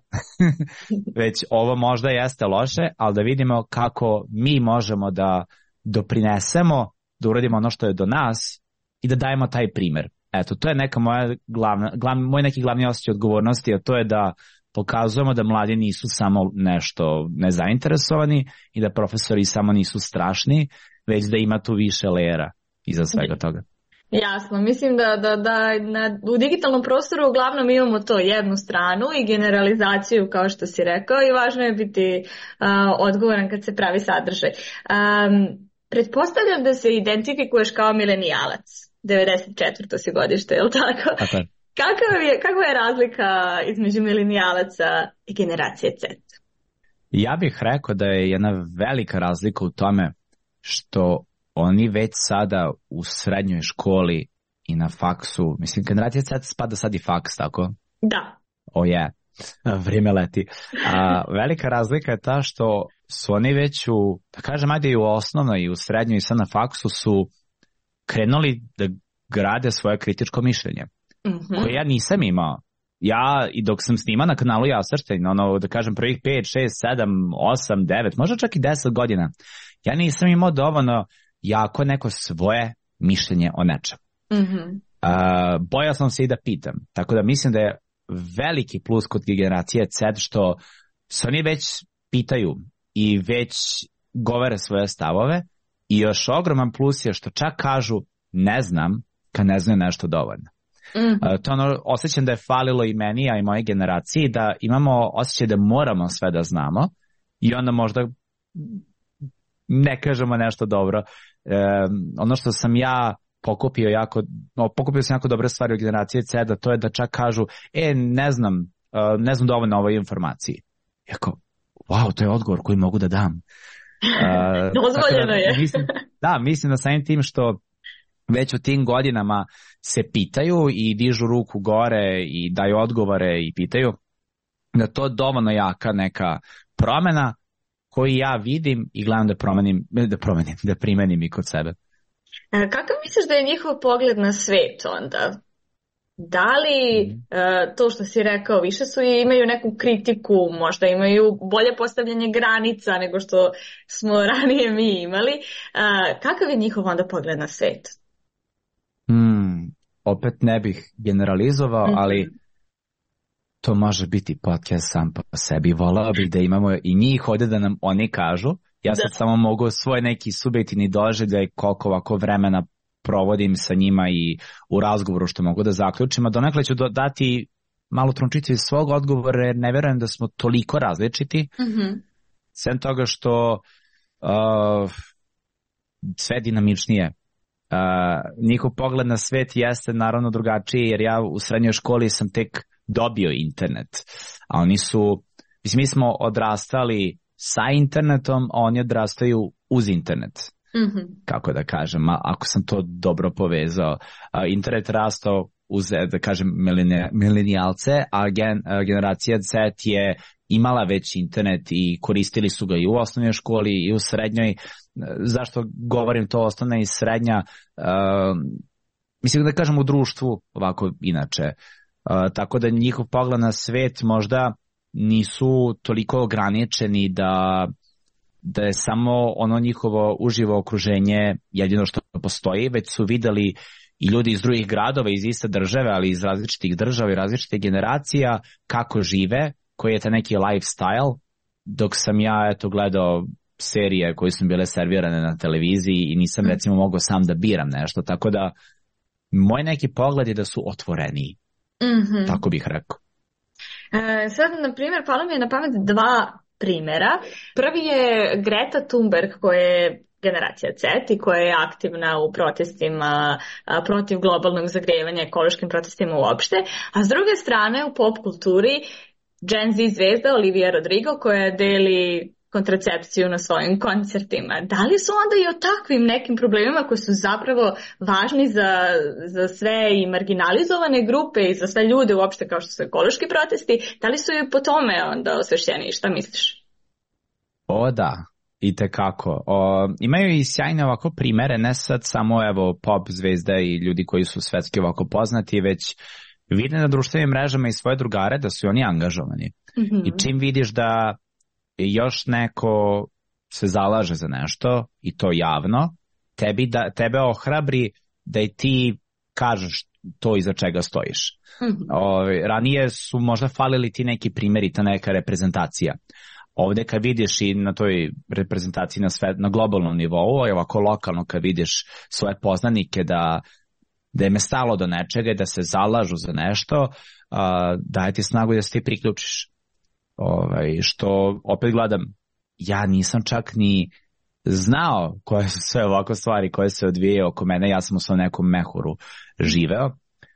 Već ovo možda jeste loše, ali da vidimo kako mi možemo da doprinesemo, da uradimo ono što je do nas i da dajemo taj primer. Eto, to je neka moja glavna, glavni, moj neki glavni osjećaj odgovornosti, a to je da pokazujemo da mladi nisu samo nešto nezainteresovani i da profesori samo nisu strašni, već da ima tu više lejera iza svega toga. Jasno, mislim da, da, da na, u digitalnom prostoru uglavnom imamo to jednu stranu i generalizaciju kao što si rekao i važno je biti uh, odgovoran kad se pravi sadržaj. Um, pretpostavljam da se identifikuješ kao milenijalac, devedeset četvrto si godište, je li tako? Okay. Kakva je, kakva je razlika između milenijalaca i generacije Z? Ja bih rekao da je jedna velika razlika u tome što oni već sada u srednjoj školi i na faksu, mislim, generacija Z spada sad i faks, tako? Da. O je, vrijeme leti. A, velika razlika je ta što su oni već u, da kažem, ajde i u osnovnoj i u srednjoj i sad na faksu su krenuli da grade svoje kritičko mišljenje, mm-hmm. koje ja nisam imao. Ja, i dok sam snimao na kanalu Jasrštajn, ono, da kažem, prvih pet, šest, sedam, osam, devet, možda čak i deset godina, ja nisam imao dovoljno jako neko svoje mišljenje o nečem. Mm-hmm. Uh, bojao sam se i da pitam. Tako da mislim da je veliki plus kod generacije Z što se oni već pitaju i već govore svoje stavove i još ogroman plus je što čak kažu ne znam kad ne znaju nešto dovoljno. Mm-hmm. Uh, to ono, osjećam da je falilo i meni, a i moje generaciji, da imamo osjećaj da moramo sve da znamo i onda možda ne kažemo nešto dobro. E, ono što sam ja pokupio jako, no, pokupio sam jako dobre stvari u generaciji Z, da to je da čak kažu, e, ne znam, uh, ne znam dovoljno o ovoj informaciji. Jako, wow, to je odgovor koji mogu da dam. Uh, Dozvoljeno je. Da, mislim, da, mislim da samim tim što već u tim godinama se pitaju i dižu ruku gore i daju odgovore i pitaju, da to je dovoljno jaka neka promena koji ja vidim i gledam da promenim, da promenim, da primenim i kod sebe. Kakav misliš da je njihov pogled na svet onda? Da li mm. uh, to što si rekao, više su i imaju neku kritiku, možda imaju bolje postavljanje granica nego što smo ranije mi imali. Uh, kakav je njihov onda pogled na svet? Mm, opet ne bih generalizovao, mm-hmm. ali to može biti podcast sam po sebi. Volao bih da imamo i njih ovdje da nam oni kažu. Ja sad da. samo mogu svoj neki subjektivni doživljaj koliko ovako vremena provodim sa njima i u razgovoru što mogu da zaključim. A donekle ću dati malu trunčicu iz svog odgovora jer ne verujem da smo toliko različiti. Mm-hmm. Sem toga što uh, sve dinamičnije. Uh, njihov pogled na svet jeste naravno drugačiji, jer ja u srednjoj školi sam tek dobio internet, a oni su, mislim, mi smo odrastali sa internetom, a oni odrastaju uz internet. Mm-hmm. Kako da kažem, ako sam to dobro povezao. Uh, internet rastao uz, da kažem, milenijalce, a gen, generacija Z je imala već internet i koristili su ga i u osnovnoj školi i u srednjoj. Zašto govorim to osnovna i srednja? Uh, mislim da kažem u društvu ovako inače. Uh, tako da njihov pogled na svet možda nisu toliko ograničeni da, da je samo ono njihovo uživo okruženje jedino što postoji, već su videli i ljudi iz drugih gradova, iz iste države, ali iz različitih država i različitih generacija, kako žive, koji je ta neki lifestyle, dok sam ja eto gledao serije koje su bile servirane na televiziji i nisam recimo mogao sam da biram nešto, tako da moj neki pogled je da su otvoreniji, mm-hmm. tako bih rekao. E, sad, na primjer, palo mi je na pamet dva primjera. Prvi je Greta Thunberg, koja je generacija Z i koja je aktivna u protestima a, protiv globalnog zagrevanja, ekološkim protestima uopšte, a s druge strane u pop kulturi Gen Z zvezda Olivia Rodrigo koja deli kontracepciju na svojim koncertima. Da li su onda i o takvim nekim problemima koji su zapravo važni za, za sve i marginalizovane grupe i za sve ljude uopšte kao što su ekološki protesti, da li su i po tome onda osvešćeni? Šta misliš? O da, i tekako. O, imaju i sjajne ovako primere, ne sad samo evo pop zvezda i ljudi koji su svetski ovako poznati, već vide na društvenim mrežama i svoje drugare da su oni angažovani. Mm-hmm. I čim vidiš da još neko se zalaže za nešto i to javno, tebi da, tebe ohrabri da i ti kažeš to iza čega stojiš. Mm-hmm. O, ranije su možda falili ti neki primjeri, ta neka reprezentacija. Ovdje kad vidiš i na toj reprezentaciji na, sve, na globalnom nivou, a ovako lokalno kad vidiš svoje poznanike da, da im je stalo do nečega i da se zalažu za nešto, a, daje ti snagu da se ti priključiš. Ovaj, što opet gledam, ja nisam čak ni znao koje su sve ovako stvari koje se odvijaju oko mene, ja sam u svom nekom mehuru živeo,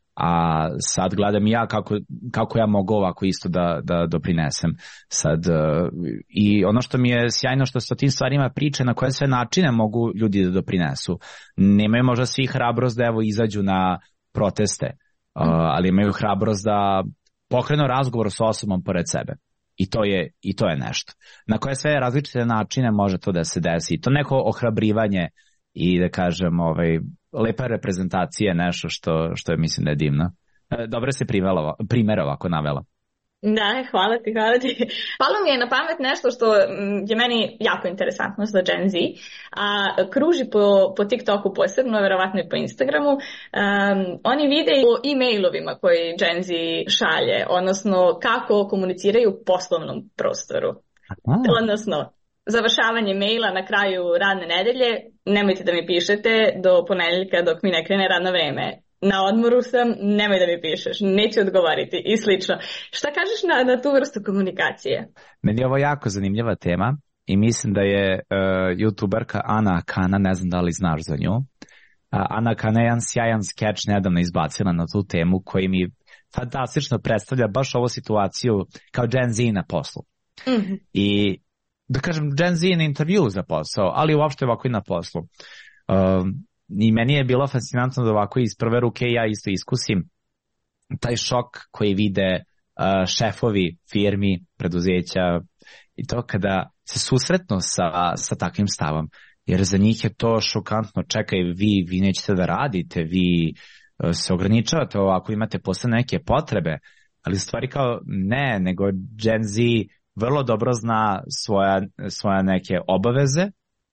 a sad gledam ja kako, kako ja mogu ovako isto da, da doprinesem sad. Uh, i ono što mi je sjajno što se o tim stvarima priče na koje sve načine mogu ljudi da doprinesu. Nemaju možda svi hrabrost da evo izađu na proteste, uh, ali imaju hrabrost da pokrenu razgovor sa osobom pored sebe. I to je, i to je nešto. Na koje sve različite načine može to da se desi. I to neko ohrabrivanje i da kažem ovaj, lepa reprezentacija je nešto što, što je mislim da je divno. Dobro se primjer ovako navela. Da, hvala ti, hvala ti. Palo mi je na pamet nešto što je meni jako interesantno za Gen Z, a kruži po, po TikToku posebno, verovatno i po Instagramu. Um, oni vide o e-mailovima koji Gen Z šalje, odnosno kako komuniciraju u poslovnom prostoru. Aha. Odnosno, završavanje maila na kraju radne nedelje, nemojte da mi pišete do ponedeljka dok mi ne krene radno vreme. Na odmoru sam, nemoj da mi pišeš, neću odgovoriti i slično. Šta kažeš na, na tu vrstu komunikacije? Meni je ovo jako zanimljiva tema i mislim da je uh, youtuberka Ana Kana, ne znam da li znaš za nju. Uh, Ana Kana je jedan sjajan skeč nedavno izbacila na tu temu koji mi fantastično predstavlja baš ovu situaciju kao Gen Z na poslu. Mm-hmm. I da kažem Gen Z na intervju za posao, ali uopšte ovako i na poslu. Uh, I meni je bilo fascinantno da ovako iz prve ruke ja isto iskusim taj šok koji vide uh, šefovi firmi, preduzeća i to kada se susretnu sa, sa takvim stavom. Jer za njih je to šokantno. Čekaj, vi, vi nećete da radite, vi uh, se ograničavate ovako, imate posle neke potrebe, ali stvari kao ne, nego Gen Z vrlo dobro zna svoja, svoja neke obaveze,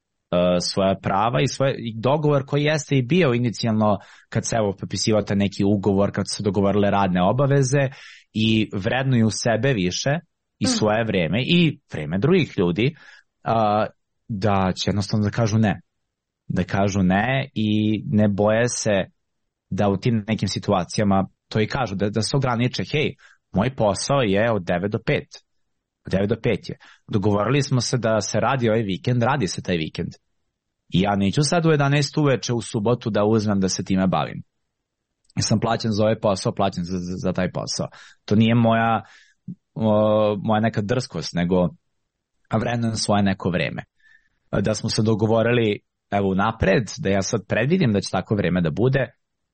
svoja prava i svoj dogovor koji jeste i bio inicijalno kad se evo potpisivao taj neki ugovor, kad su dogovorile radne obaveze i vrednuju sebe više i svoje vreme i vreme drugih ljudi, uh, da će jednostavno da kažu ne. Da kažu ne i ne boje se da u tim nekim situacijama to i kažu, da, da se ograniče, hej, moj posao je od devet do pet. Od devet do pet je. Dogovorili smo se da se radi ovaj vikend, radi se taj vikend. I ja neću sad u jedanaest uveče u subotu da uzmem da se time bavim. Ja sam plaćen za ovaj posao, plaćen za, za, za taj posao. To nije moja, o, moja neka drskost, nego vremenujem svoje neko vreme. Da smo se dogovorili evo napred, da ja sad predvidim da će tako vreme da bude,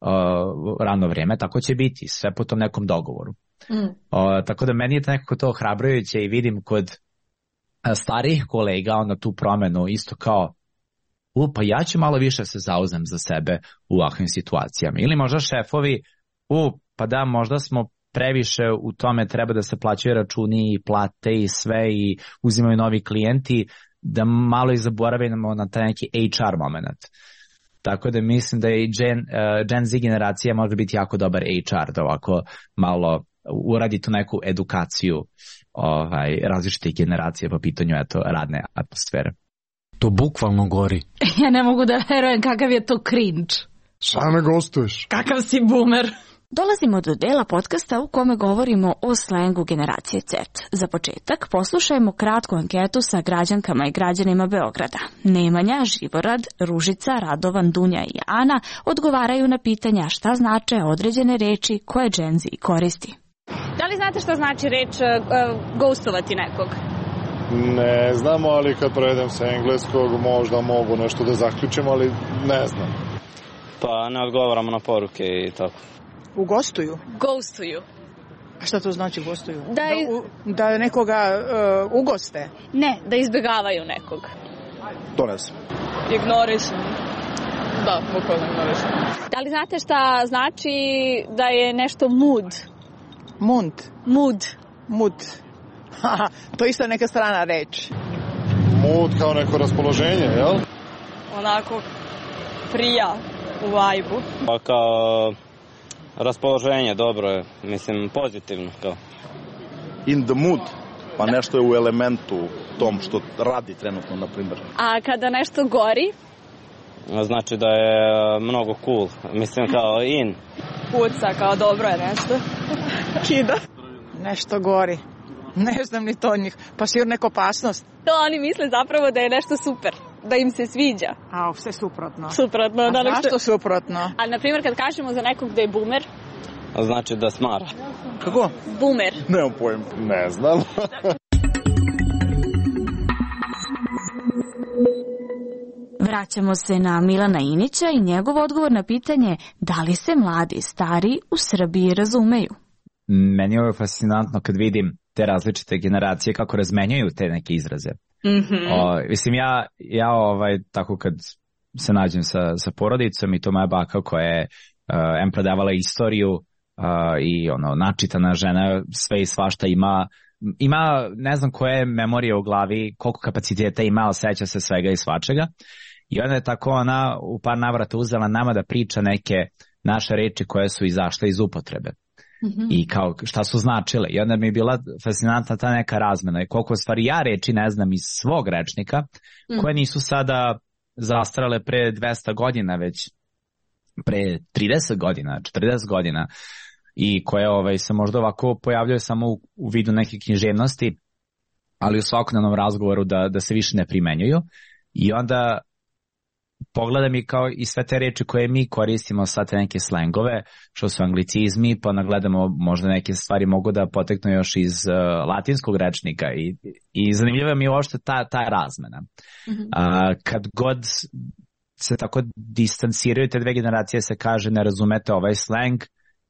o, rano vreme, tako će biti, sve po tom nekom dogovoru. Mm. O, tako da meni je nekako to ohrabrujuće i vidim kod starijih kolega onda tu promenu isto kao u, pa ja ću malo više se zauzem za sebe u ovakvim situacijama. Ili možda šefovi, u, pa da, možda smo previše u tome, treba da se plaćaju računi i plate i sve i uzimaju novi klijenti, da malo i zaboravimo na taj neki H R moment. Tako da mislim da i Gen, uh, Gen Z generacija može biti jako dobar H R, da ovako malo uradi tu neku edukaciju ovaj, različitih generacija po pitanju eto, radne atmosfere. To bukvalno gori. Ja ne mogu da verujem kakav je to cringe. Šta ne gostuješ? Kakav si boomer. Dolazimo do dela podcasta u kome govorimo o slengu generacije Z. Za početak poslušajmo kratku anketu sa građankama i građanima Beograda. Nemanja, Živorad, Ružica, Radovan, Dunja i Ana odgovaraju na pitanja šta znače određene reči koje Gen Z koristi. Da li znate šta znači reč uh, ghostovati nekog? Ne znamo, ali kad prevedem sa engleskog možda mogu nešto da zaključim, ali ne znam. Pa ne odgovaramo na poruke i tako. U gostuju? Ghostuju. A šta to znači gostuju? Da, da, u, da nekoga uh, ugoste? Ne, da izbjegavaju nekog. To ne znam. Ignorišu. Da, bukvalno ignorišu. Da li znate šta znači da je nešto mood? Mund? Mood. Mood. Haha, to je isto neka strana reč. Mood kao neko raspoloženje, jel? Onako prija u vibe-u. Pa kao raspoloženje, dobro je, mislim pozitivno kao. In the mood, pa nešto je u elementu tom što radi trenutno, na primjer. A kada nešto gori? Znači da je mnogo cool, mislim kao in. Puca, kao dobro je nešto. Kida. Nešto gori. Ne znam ni to njih. Pa sigurno neka opasnost. To oni misle zapravo da je nešto super. Da im se sviđa. A, sve suprotno. Suprotno. A da zašto nešto... suprotno? Ali, na primjer, kad kažemo za nekog da je boomer... Znači da smara. Kako? Boomer. Nemam pojem. Ne znam. Vraćamo se na Milana Inića i njegov odgovor na pitanje da li se mladi i stari u Srbiji razumeju. Meni je ovo fascinantno kad vidim te različite generacije kako razmenjuju te neke izraze. Mm-hmm. O, mislim, ja, ja ovaj, tako kad se nađem sa, sa porodicom i to moja baka koja je uh, em predavala istoriju uh, i ono, načitana žena, sve i svašta ima, ima ne znam koje memorije u glavi, koliko kapaciteta ima, ali seća se svega i svačega. I onda je tako ona u par navrata uzela nama da priča neke naše reči koje su izašle iz upotrebe. Mm-hmm. I kao šta su značile. I onda mi je bila fascinantna ta neka razmena. I koliko stvari ja reči ne znam iz svog rečnika, mm. koje nisu sada zastarale pre dvesta godina, već pre trideset godina, četrdeset godina. I koje ovaj, se možda ovako pojavljaju samo u, u vidu neke književnosti, ali u svakodnevnom razgovoru da, da se više ne primenjuju. I onda pogledam i kao i sve te reči koje mi koristimo, sad te neke slengove, što su anglicizmi, pa nagledamo možda neke stvari mogu da poteknu još iz uh, latinskog rečnika i, i zanimljiva mi je uopšte ta, ta razmena. Mm-hmm. Uh, kad god se tako distanciraju te dve generacije, se kaže ne razumete ovaj sleng,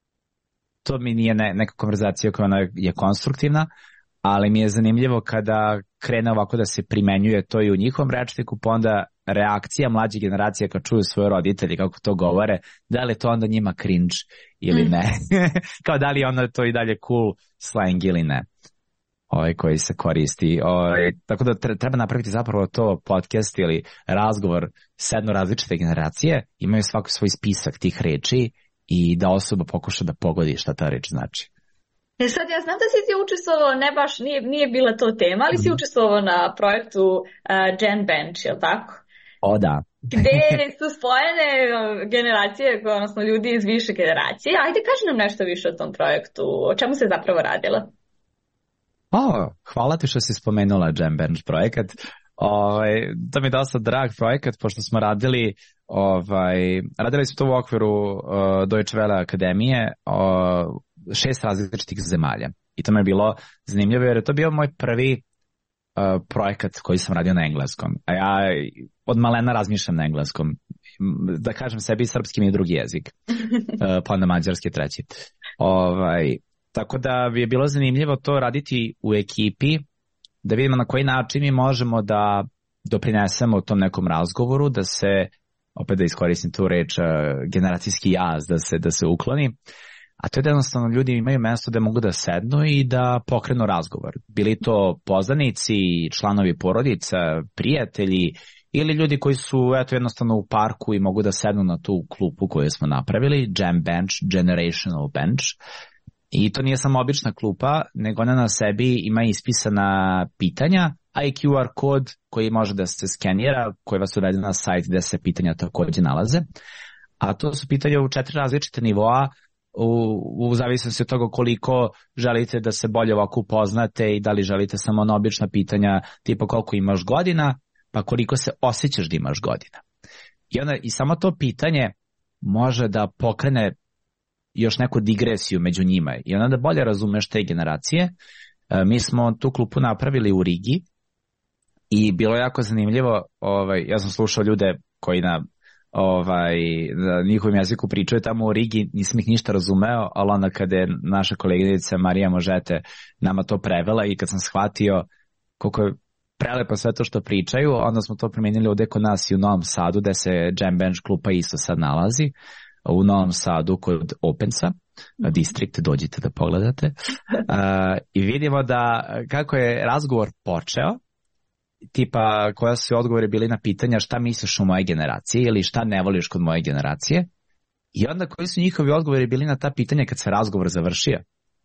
to mi nije ne, neka konverzacija koja ona je konstruktivna, ali mi je zanimljivo kada krene ovako da se primenjuje to i u njihovom rečniku, pa onda reakcija mlađe generacije kad čuju svoje roditelji kako to govore, da li je to onda njima cringe ili ne. Kao da li je onda to i dalje cool slang ili ne. Ovaj koji se koristi. Ovaj, tako da treba napraviti zapravo to podcast ili razgovor s jedno različite generacije, imaju svaki svoj spisak tih reči i da osoba pokuša da pogodi šta ta reč znači. E sad, ja znam da si ti učestvovao, ne baš, nije, nije bila to tema, ali si učestvovao na projektu uh, Gen Bench, je li tako? O, da. Gde su spojene generacije, odnosno ljudi iz više generacije. Ajde, kaži nam nešto više o tom projektu, o čemu se zapravo radilo? O, hvala ti što si spomenula Gen Bench projekat. Ovaj, to mi je dosta drag projekat, pošto smo radili, ovaj, radili smo to u okviru uh, Deutsche Welle akademije, uh, šest različitih zemalja. I to mi je bilo zanimljivo, jer je to bio moj prvi uh, projekat koji sam radio na engleskom. A ja od malena razmišljam na engleskom. Da kažem sebi, srpski mi je drugi jezik. Uh, pa onda mađarski treći. Ovaj, tako da bi je bilo zanimljivo to raditi u ekipi, da vidimo na koji način mi možemo da doprinesemo tom nekom razgovoru, da se, opet da iskoristim tu reč, generacijski jaz, da se, da se ukloni. A to je da jednostavno ljudi imaju mesto da mogu da sednu i da pokrenu razgovor. Bili to poznanici, članovi porodica, prijatelji ili ljudi koji su eto jednostavno u parku i mogu da sednu na tu klupu koju smo napravili, Jam Bench, Generational Bench. I to nije samo obična klupa, nego ona na sebi ima ispisana pitanja, a i Q R kod koji može da se skenira, koji vas uvede na sajt gde se pitanja takođe nalaze. A to su pitanja u četiri različite nivoa, u, u zavisnosti od toga koliko želite da se bolje ovako upoznate i da li želite samo na obična pitanja tipa koliko imaš godina, pa koliko se osjećaš da imaš godina. I, onda, i samo to pitanje može da pokrene još neku digresiju među njima i onda da bolje razumeš te generacije. Mi smo tu klupu napravili u Rigi i bilo je jako zanimljivo, ovaj, ja sam slušao ljude koji na, ovaj, na njihovom jeziku pričaju tamo u Rigi, nisam ih ništa razumeo, ali onda kada je naša koleginica Marija Možete nama to prevela i kad sam shvatio koliko je prelepo sve to što pričaju, onda smo to promijenili ovde kod nas i u Novom Sadu, gde se Jam Bench klupa isto sad nalazi, u Novom Sadu kod Opensa, District, dođite da pogledate. Uh, I vidimo da kako je razgovor počeo, tipa koja su odgovori bili na pitanja šta misliš o moje generacije ili šta ne voliš kod moje generacije, i onda koji su njihovi odgovori bili na ta pitanja kad se razgovor završio.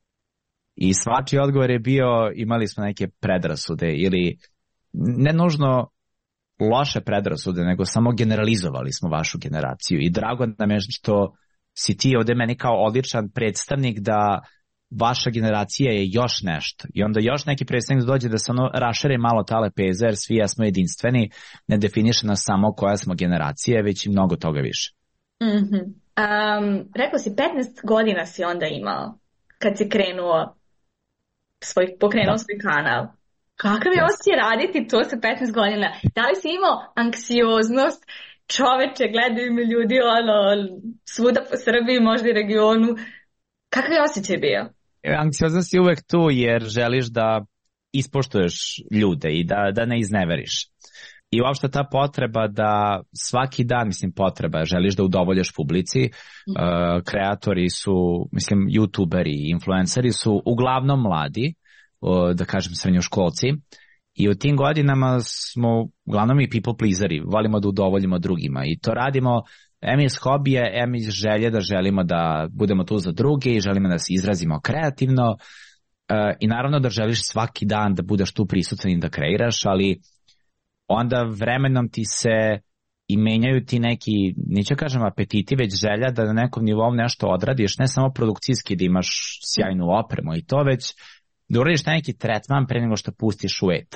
I svačiji odgovor je bio, imali smo neke predrasude ili ne nužno loše predrasude, nego samo generalizovali smo vašu generaciju i drago nam je što si ti ovde meni kao odličan predstavnik da vaša generacija je još nešto i onda još neki predstavnik dođe da se ono rašere malo ta lepeza jer svi jesmo jedinstveni, ne definiše nas samo koja smo generacija, već i mnogo toga više. Mm-hmm. Um, rekao si petnaest godina si onda imao kad si krenuo svoj, pokrenuo da. svoj kanal. Kakav je osjećaj raditi to sa petnaest godina? Da li si imao anksioznost? Čoveče, gledaju me ljudi ono, svuda po Srbiji, možda i regionu. Kakav je osjećaj bio? Anksioznost je uvek tu jer želiš da ispoštuješ ljude i da, da ne izneveriš. I uopšte ta potreba da svaki dan, mislim potreba, želiš da udovoljaš publici, mm. uh, kreatori su, mislim, youtuberi, influenceri su uglavnom mladi, da kažem srednjoškolci, i u tim godinama smo uglavnom i people pleaseri, volimo da udovoljimo drugima i to radimo em iz hobija, em iz želje da želimo da budemo tu za druge i želimo da se izrazimo kreativno uh, i naravno da želiš svaki dan da budeš tu prisutan i da kreiraš, ali onda vremenom ti se i menjaju ti neki, neću kažem apetiti, već želja da na nekom nivou nešto odradiš, ne samo produkcijski da imaš sjajnu opremu i to, već da uradiš neki tretman pre nego što pustiš u etar.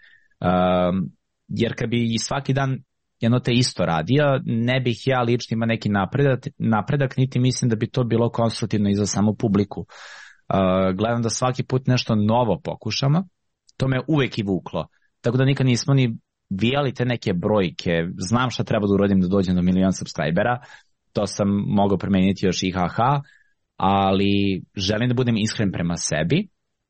Um, jer kad bi i svaki dan jedno te isto radio, ne bih ja lično imao neki napredak, napredak, niti mislim da bi to bilo konstruktivno i za samu publiku. Uh, gledam da svaki put nešto novo pokušamo, to me uvek i vuklo. Tako da nikad nismo ni vijali te neke brojke, znam šta treba da uradim da dođem do milion subscribera, to sam mogao promeniti još i haha, ali želim da budem iskren prema sebi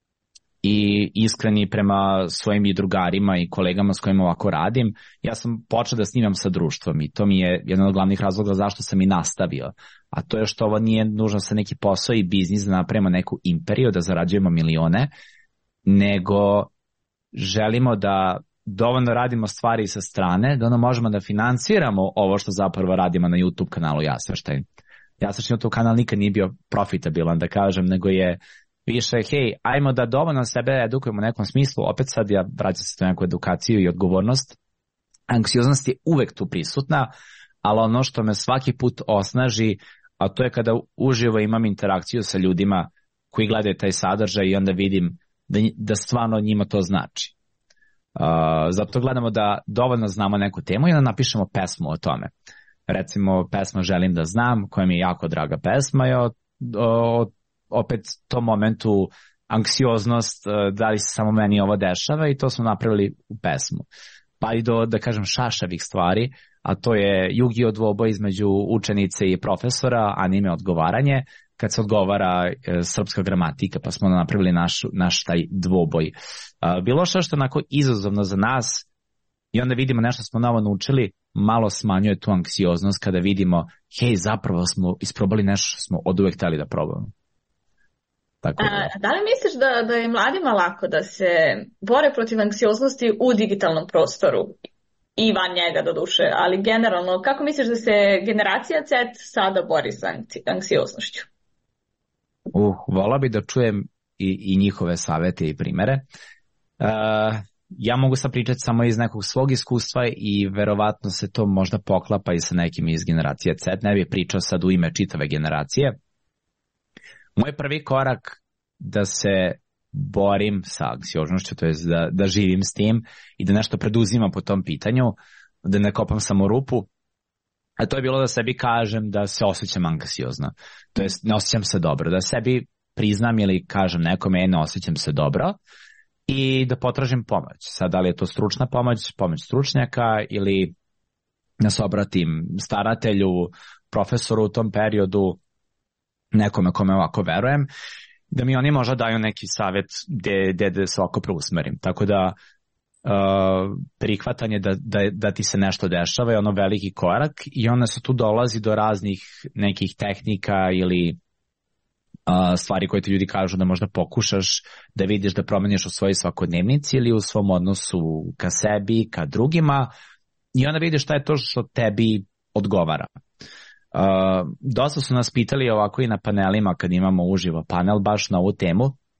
i iskreni prema svojim i drugarima i kolegama s kojima ovako radim. Ja sam počeo da snimam sa društvom i to mi je jedan od glavnih razloga zašto sam i nastavio. A to je što ovo nije nužno sa neki posao i biznis da napravimo neku imperiju, da zarađujemo milione, nego želimo da dovoljno radimo stvari sa strane, da ono možemo da financiramo ovo što zapravo radimo na YouTube kanalu Jasvrštajn. Jasvrštajn YouTube kanal nikad nije bio profitabilan, da kažem, nego je više, hej, ajmo da dovoljno sebe edukujemo u nekom smislu, opet sad ja vraćam se na neku edukaciju i odgovornost. Anksioznost je uvek tu prisutna, ali ono što me svaki put osnaži, a to je kada uživo imam interakciju sa ljudima koji gledaju taj sadržaj i onda vidim da, da stvarno njima to znači. zato gledamo da dovoljno znamo neku temu i da napišemo pesmu o tome. Recimo, pesma Želim da znam, koja mi je jako draga pesma, je o, o, opet tom momentu anksioznost, da li se samo meni ovo dešava, i to smo napravili u pesmu. Pa i do, da kažem, šašavih stvari, a to je Yu-Gi-Oh dvoboj između učenice i profesora, anime odgovaranje, kad se odgovara e, srpska gramatika, pa smo napravili naš, naš taj dvoboj. A, bilo što što je onako izazovno za nas, i onda vidimo nešto smo novo naučili, malo smanjuje tu anksioznost kada vidimo, hej, zapravo smo isprobali nešto što smo od uvek hteli da probamo. Tako da. A, da li misliš da, da je mladima lako da se bore protiv anksioznosti u digitalnom prostoru? I van njega, do duše, ali generalno, kako misliš da se generacija Z sada bori sa anksioznošću? Uh, vola bi da čujem i, i njihove savete i primere. Uh, ja mogu sad pričati samo iz nekog svog iskustva i verovatno se to možda poklapa i sa nekim iz generacije Z. Ne bih pričao sad u ime čitave generacije. Moj prvi korak da se borim sa anksioznošću, to je da, da živim s tim i da nešto preduzimam po tom pitanju, da ne kopam samo rupu, a to je bilo da sebi kažem da se osjećam anksiozno, to jest ne osjećam se dobro, da sebi priznam ili kažem nekome e, ne osjećam se dobro i da potražim pomoć. Sad, da li je to stručna pomoć, pomoć stručnjaka ili da se obratim staratelju, profesoru u tom periodu, nekome kome ovako verujem, da mi oni možda daju neki savjet gde, gde, gde se ovako preusmerim. Tako da uh, prihvatanje da, da, da ti se nešto dešava je ono veliki korak i onda se tu dolazi do raznih nekih tehnika ili uh, stvari koje ti ljudi kažu da možda pokušaš da vidiš da promeniš u svojoj svakodnevnici ili u svom odnosu ka sebi, ka drugima, i onda vidiš šta je to što tebi odgovara. Uh, dosta su nas pitali ovako i na panelima kad imamo uživo panel baš na ovu temu,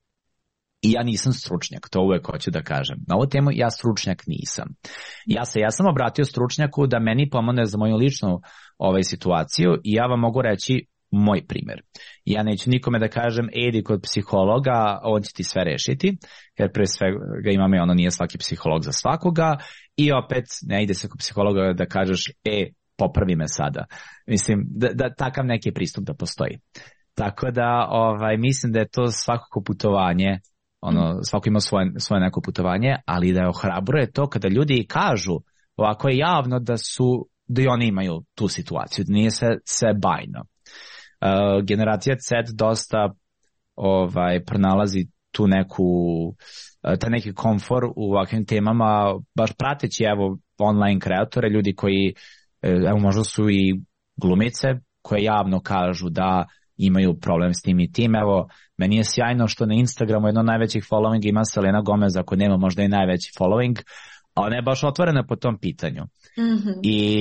i ja nisam stručnjak, to uvek hoću da kažem. Na ovu temu ja stručnjak nisam. Ja se, ja sam obratio stručnjaku da meni pomogne za moju ličnu ovaj, situaciju, i ja vam mogu reći moj primjer. Ja neću nikome da kažem idi kod psihologa, on će ti sve rešiti, jer pre svega imamo i ono, nije svaki psiholog za svakoga, i opet ne ide se kod psihologa da kažeš e, popravi me sada. Mislim, da, da takav neki pristup da postoji. Tako da, ovaj, mislim da je to svakako putovanje, ono, svako ima svoje, svoje neko putovanje, ali da je ohrabruje to kada ljudi kažu ovako je javno da su, da i oni imaju tu situaciju, da nije sve, sve bajno. Uh, generacija Z dosta ovaj, pronalazi tu neku, uh, ta neki komfor u ovakvim temama, baš prateći evo online kreatore, ljudi koji evo možda su i glumice koje javno kažu da imaju problem s tim i tim. Evo, meni je sjajno što na Instagramu jedno najvećih following ima Selena Gomez, ako nema možda i najveći following, a ona je baš otvorena po tom pitanju. Mm-hmm. I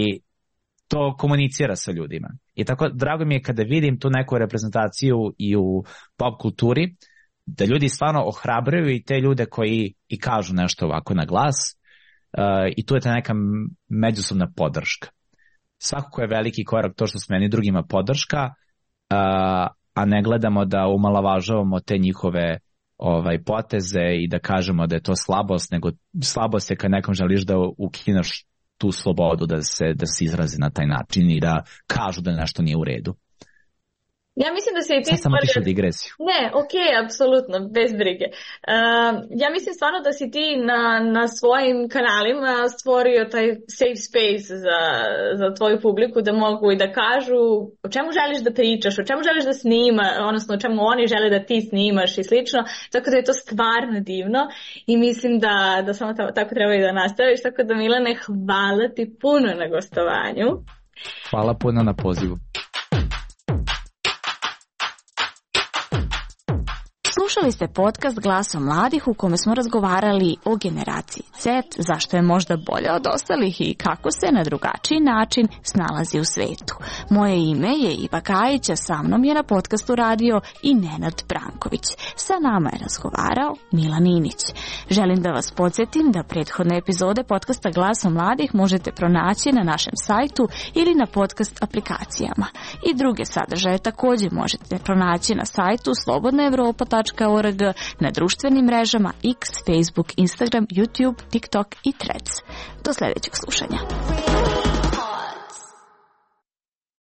to komunicira sa ljudima. I tako drago mi je kada vidim tu neku reprezentaciju i u pop kulturi, da ljudi stvarno ohrabruju i te ljude koji i kažu nešto ovako na glas, uh, i tu je ta neka međusobna podrška. Svakako je veliki korak to što smo meni drugima podrška, a, a ne gledamo da umalavažavamo te njihove ovaj, poteze i da kažemo da je to slabost, nego slabost je kad nekom želiš da ukinaš tu slobodu da se, da se izrazi na taj način i da kažu da nešto nije u redu. Ja mislim da se i ti Sad sam otišao digresiju. Ne, ok, apsolutno, bez brige. Uh, ja mislim stvarno da si ti na, na svojim kanalima stvorio taj safe space za, za tvoju publiku, da mogu i da kažu o čemu želiš da pričaš, o čemu želiš da snima, odnosno o čemu oni žele da ti snimaš i slično, tako da je to stvarno divno i mislim da, da samo tako treba i da nastaviš, tako da Milane, hvala ti puno na gostovanju. Hvala puno na pozivu. Slušali ste podcast Glasom mladih u kome smo razgovarali o generaciji Z, zašto je možda bolja od ostalih i kako se na drugačiji način snalazi u svetu. Moje ime je Iva Kajić, a sa mnom je na podcastu radio i Nenad Branković. Sa nama je razgovarao Milan Ninić. Želim da vas podsjetim da prethodne epizode podcasta Glasom mladih možete pronaći na našem sajtu ili na podcast aplikacijama. I druge sadržaje također možete pronaći na sajtu slobodna evropa tačka tačka org, na društvenim mrežama X, Facebook, Instagram, YouTube, TikTok i Threads. Do sljedećeg slušanja.